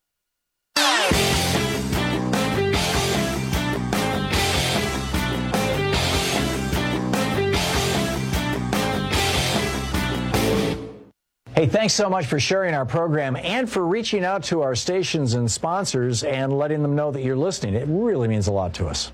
[SPEAKER 18] Hey, thanks so much for sharing our program and for reaching out to our stations and sponsors and letting them know that you're listening. It really means a lot to us.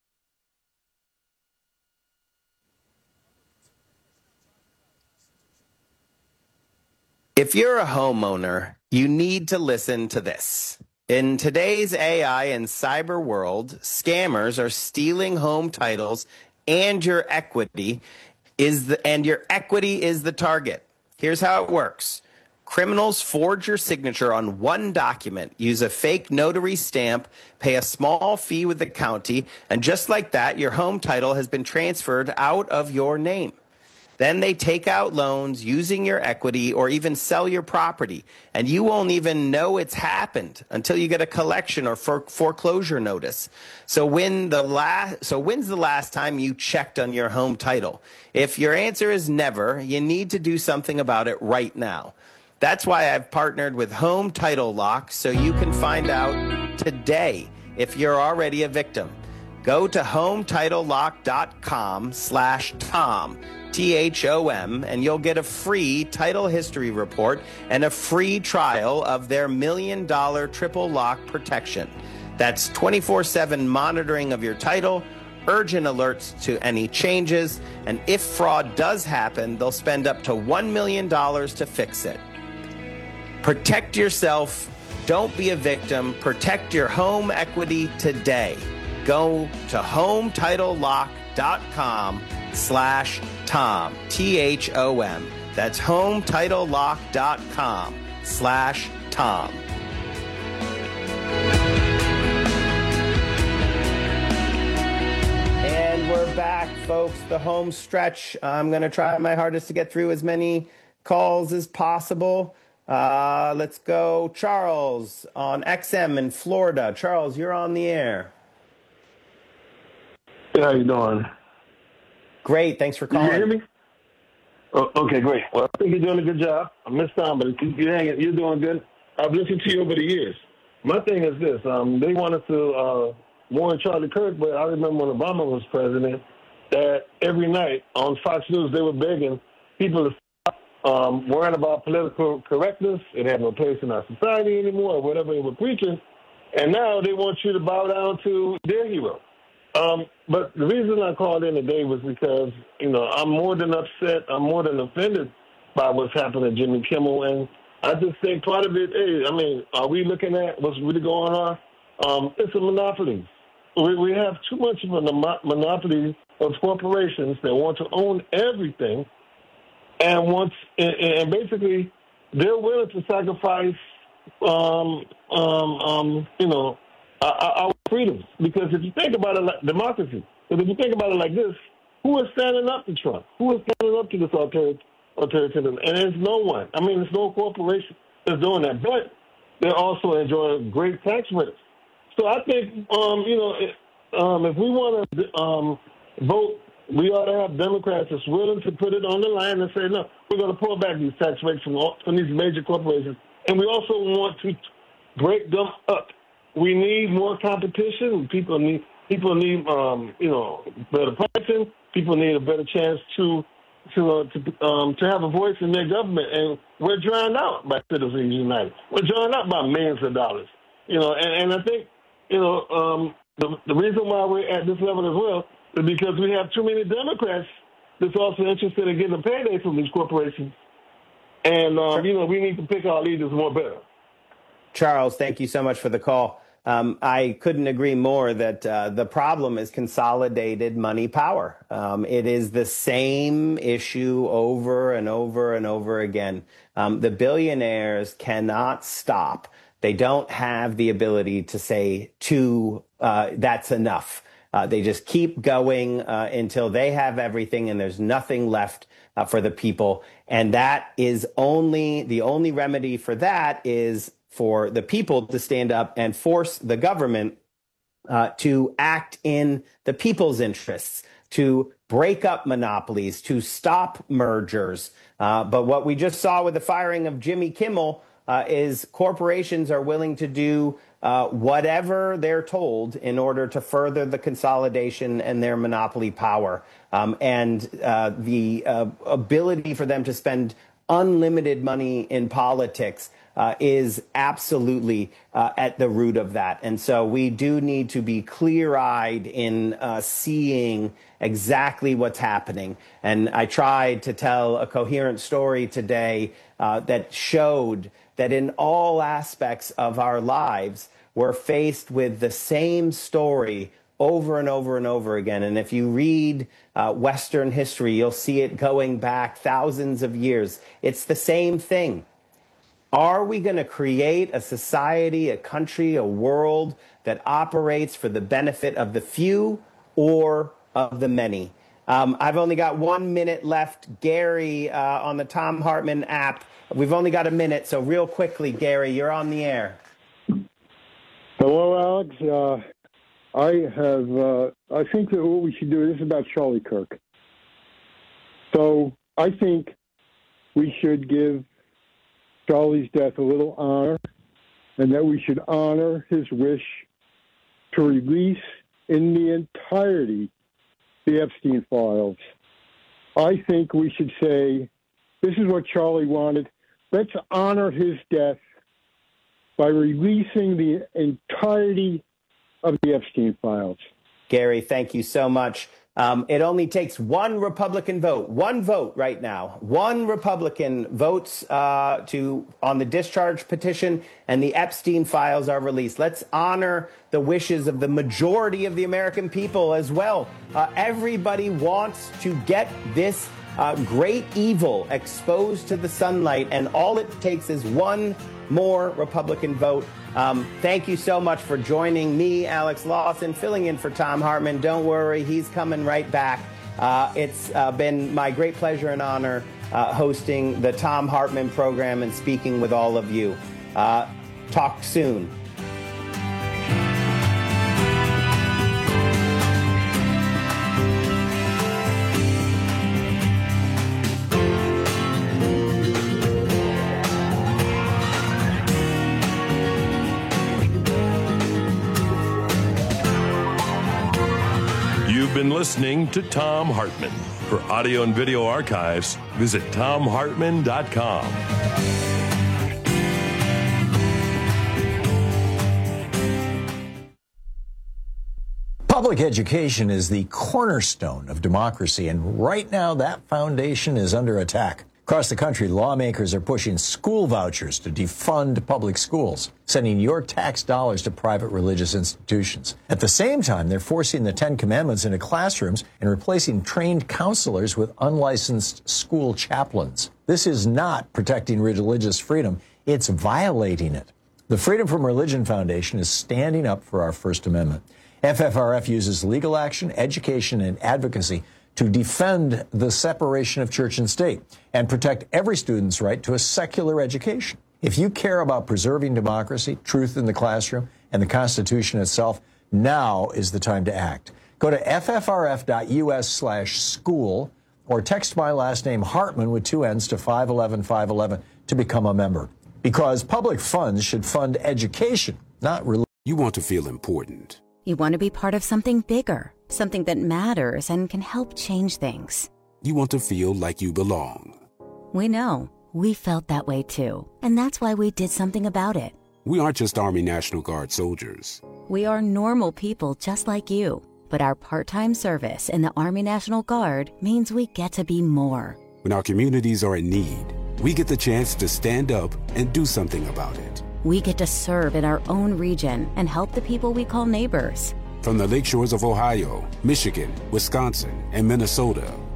[SPEAKER 16] If you're a homeowner, you need to listen to this. In today's A I and cyber world, scammers are stealing home titles and your equity is the and your equity is the target. Here's how it works. Criminals forge your signature on one document, use a fake notary stamp, pay a small fee with the county, and just like that, your home title has been transferred out of your name. Then they take out loans using your equity or even sell your property, and you won't even know it's happened until you get a collection or for foreclosure notice. So when the last, so when's the last time you checked on your home title? If your answer is never, you need to do something about it right now. That's why I've partnered with Home Title Lock so you can find out today if you're already a victim. Go to hometitlelock.com slash Tom, T H O M, and you'll get a free title history report and a free trial of their million dollar triple lock protection. That's twenty-four seven monitoring of your title, urgent alerts to any changes, and if fraud does happen, they'll spend up to one million dollars to fix it. Protect yourself. Don't be a victim. Protect your home equity today. Go to hometitlelock.com slash Tom, T H O M. That's hometitlelock.com slash Tom. And we're back, folks. The home stretch. I'm going to try my hardest to get through as many calls as possible. Uh, let's go. Charles on X M in Florida. Charles, you're on the air.
[SPEAKER 3] How you doing?
[SPEAKER 16] Great. Thanks for calling.
[SPEAKER 3] You hear me? Oh, okay, great. Well, I think you're doing a good job. I missed Tom, but you're hanging. You're doing good. I've listened to you over the years. My thing is this. Um, they wanted to uh, warn Charlie Kirk, but I remember when Obama was president that every night on Fox News they were begging people to stop um, worrying about political correctness. It had no place in our society anymore, or whatever they were preaching. And now they want you to bow down to their hero. Um, but the reason I called in today was because, you know, I'm more than upset. I'm more than offended by what's happened to Jimmy Kimmel. And I just think part of it is, I mean, are we looking at what's really going on? Um, it's a monopoly. We, we have too much of a monopoly of corporations that want to own everything. And once, and, and basically, they're willing to sacrifice, um, um, um, you know, our, our freedoms. Because if you think about it like democracy, but if you think about it like this, who is standing up to Trump? Who is standing up to this authoritarian? And there's no one. I mean, there's no corporation that's doing that. But they're also enjoying great tax breaks. So I think, um, you know, if, um, if we want to um, vote, we ought to have Democrats that's willing to put it on the line and say, no, we're going to pull back these tax breaks from, all, from these major corporations. And we also want to break them up. We need more competition. People need people need um, you know better pricing. People need a better chance to to uh, to um, to have a voice in their government. And we're drowned out by Citizens United. We're drowned out by millions of dollars. You know, and, and I think you know um, the the reason why we're at this level as well is because we have too many Democrats that's also interested in getting a payday from these corporations. And um, you know, we need to pick our leaders more better.
[SPEAKER 16] Charles, thank you so much for the call. Um, I couldn't agree more that uh, the problem is consolidated money power. Um, it is the same issue over and over and over again. Um, the billionaires cannot stop They don't have the ability to say, to, uh, that's enough. Uh, they just keep going uh, until they have everything and there's nothing left uh, for the people. And that is only, the only remedy for that is for the people to stand up and force the government uh, to act in the people's interests, to break up monopolies, to stop mergers. Uh, but what we just saw with the firing of Jimmy Kimmel uh, is corporations are willing to do uh, whatever they're told in order to further the consolidation and their monopoly power. Um, and uh, the uh, ability for them to spend unlimited money in politics uh, is absolutely uh, at the root of that. And so we do need to be clear-eyed in uh, seeing exactly what's happening. And I tried to tell a coherent story today uh, that showed that in all aspects of our lives, we're faced with the same story over and over and over again. And if you read uh, Western history, you'll see it going back thousands of years. It's the same thing. Are we going to create a society, a country, a world that operates for the benefit of the few or of the many? Um, I've only got one minute left. Gary, uh, on the Thom Hartmann app, we've only got a minute. So real quickly, Gary, you're on the air.
[SPEAKER 4] Hello, Alex. Uh, I have, uh, I think that what we should do, this is about Charlie Kirk. So I think we should give Charlie's death a little honor, and that we should honor his wish to release in the entirety the Epstein files. I think we should say, this is what Charlie wanted. Let's honor his death by releasing the entirety of the Epstein files.
[SPEAKER 16] Gary, thank you so much. Um, it only takes one Republican vote, one vote right now. One Republican votes uh, to on the discharge petition, and the Epstein files are released. Let's honor the wishes of the majority of the American people as well. Uh, everybody wants to get this uh, great evil exposed to the sunlight, and all it takes is one more Republican vote. Um, thank you so much for joining me, Alex Lawson, filling in for Thom Hartmann. Don't worry, he's coming right back. Uh, it's uh, been my great pleasure and honor uh, hosting the Thom Hartmann program and speaking with all of you. Uh, talk soon.
[SPEAKER 15] You've been listening to Thom Hartmann. For audio and video archives, visit thom hartmann dot com.
[SPEAKER 18] Public education is the cornerstone of democracy, and right now that foundation is under attack. Across the country, lawmakers are pushing school vouchers to defund public schools, sending your tax dollars to private religious institutions. At the same time, they're forcing the Ten Commandments into classrooms and replacing trained counselors with unlicensed school chaplains. This is not protecting religious freedom, it's violating it. The Freedom from Religion Foundation is standing up for our First Amendment. F F R F uses legal action, education, and advocacy to defend the separation of church and state and protect every student's right to a secular education. If you care about preserving democracy, truth in the classroom, and the Constitution itself, now is the time to act. Go to ffrf.us slash school or text my last name Hartmann with two N's to five eleven five eleven to become a member. Because public funds should fund education, not religion.
[SPEAKER 6] You want to feel important.
[SPEAKER 7] You want to be part of something bigger, something that matters and can help change things.
[SPEAKER 6] You want to feel like you belong.
[SPEAKER 7] We know. We felt that way too. And that's why we did something about it.
[SPEAKER 6] We aren't just Army National Guard soldiers.
[SPEAKER 7] We are normal people just like you. But our part-time service in the Army National Guard means we get to be more.
[SPEAKER 6] When our communities are in need, we get the chance to stand up and do something about it.
[SPEAKER 7] We get to serve in our own region and help the people we call neighbors.
[SPEAKER 6] From the lakeshores of Ohio, Michigan, Wisconsin, and Minnesota,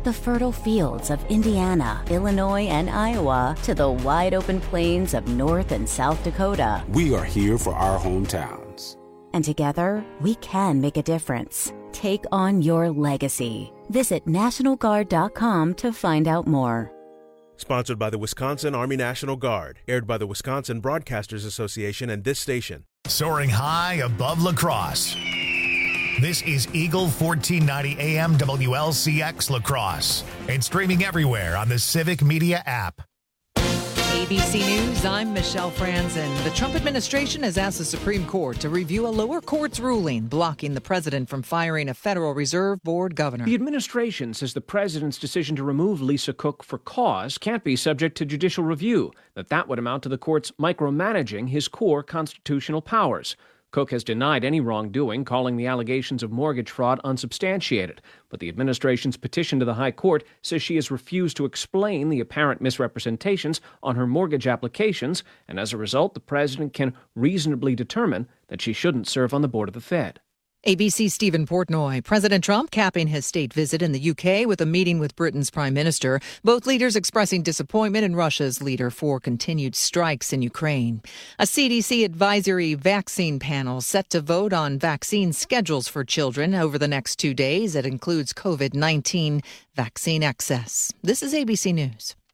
[SPEAKER 7] the fertile fields of Indiana, Illinois, and Iowa to the wide open plains of North and South Dakota.
[SPEAKER 6] We are here for our hometowns.
[SPEAKER 7] And together, we can make a difference. Take on your legacy. Visit National Guard dot com to find out more.
[SPEAKER 5] Sponsored by the Wisconsin Army National Guard. Aired by the Wisconsin Broadcasters Association and this station.
[SPEAKER 1] Soaring high above La Crosse. This is Eagle fourteen ninety A M W L C X La Crosse. And streaming everywhere on the Civic Media app.
[SPEAKER 8] A B C News, I'm Michelle Franzen. The Trump administration has asked the Supreme Court to review a lower court's ruling blocking the president from firing a Federal Reserve Board governor.
[SPEAKER 9] The administration says the president's decision to remove Lisa Cook for cause can't be subject to judicial review, that that would amount to the court's micromanaging his core constitutional powers. Cook has denied any wrongdoing, calling the allegations of mortgage fraud unsubstantiated. But the administration's petition to the High Court says she has refused to explain the apparent misrepresentations on her mortgage applications, and as a result, the president can reasonably determine that she shouldn't serve on the board of the Fed.
[SPEAKER 8] A B C's Stephen Portnoy. President Trump capping his state visit in the U K with a meeting with Britain's prime minister. Both leaders expressing disappointment in Russia's leader for continued strikes in Ukraine. A C D C advisory vaccine panel set to vote on vaccine schedules for children over the next two days. It includes COVID nineteen vaccine access. This is A B C News.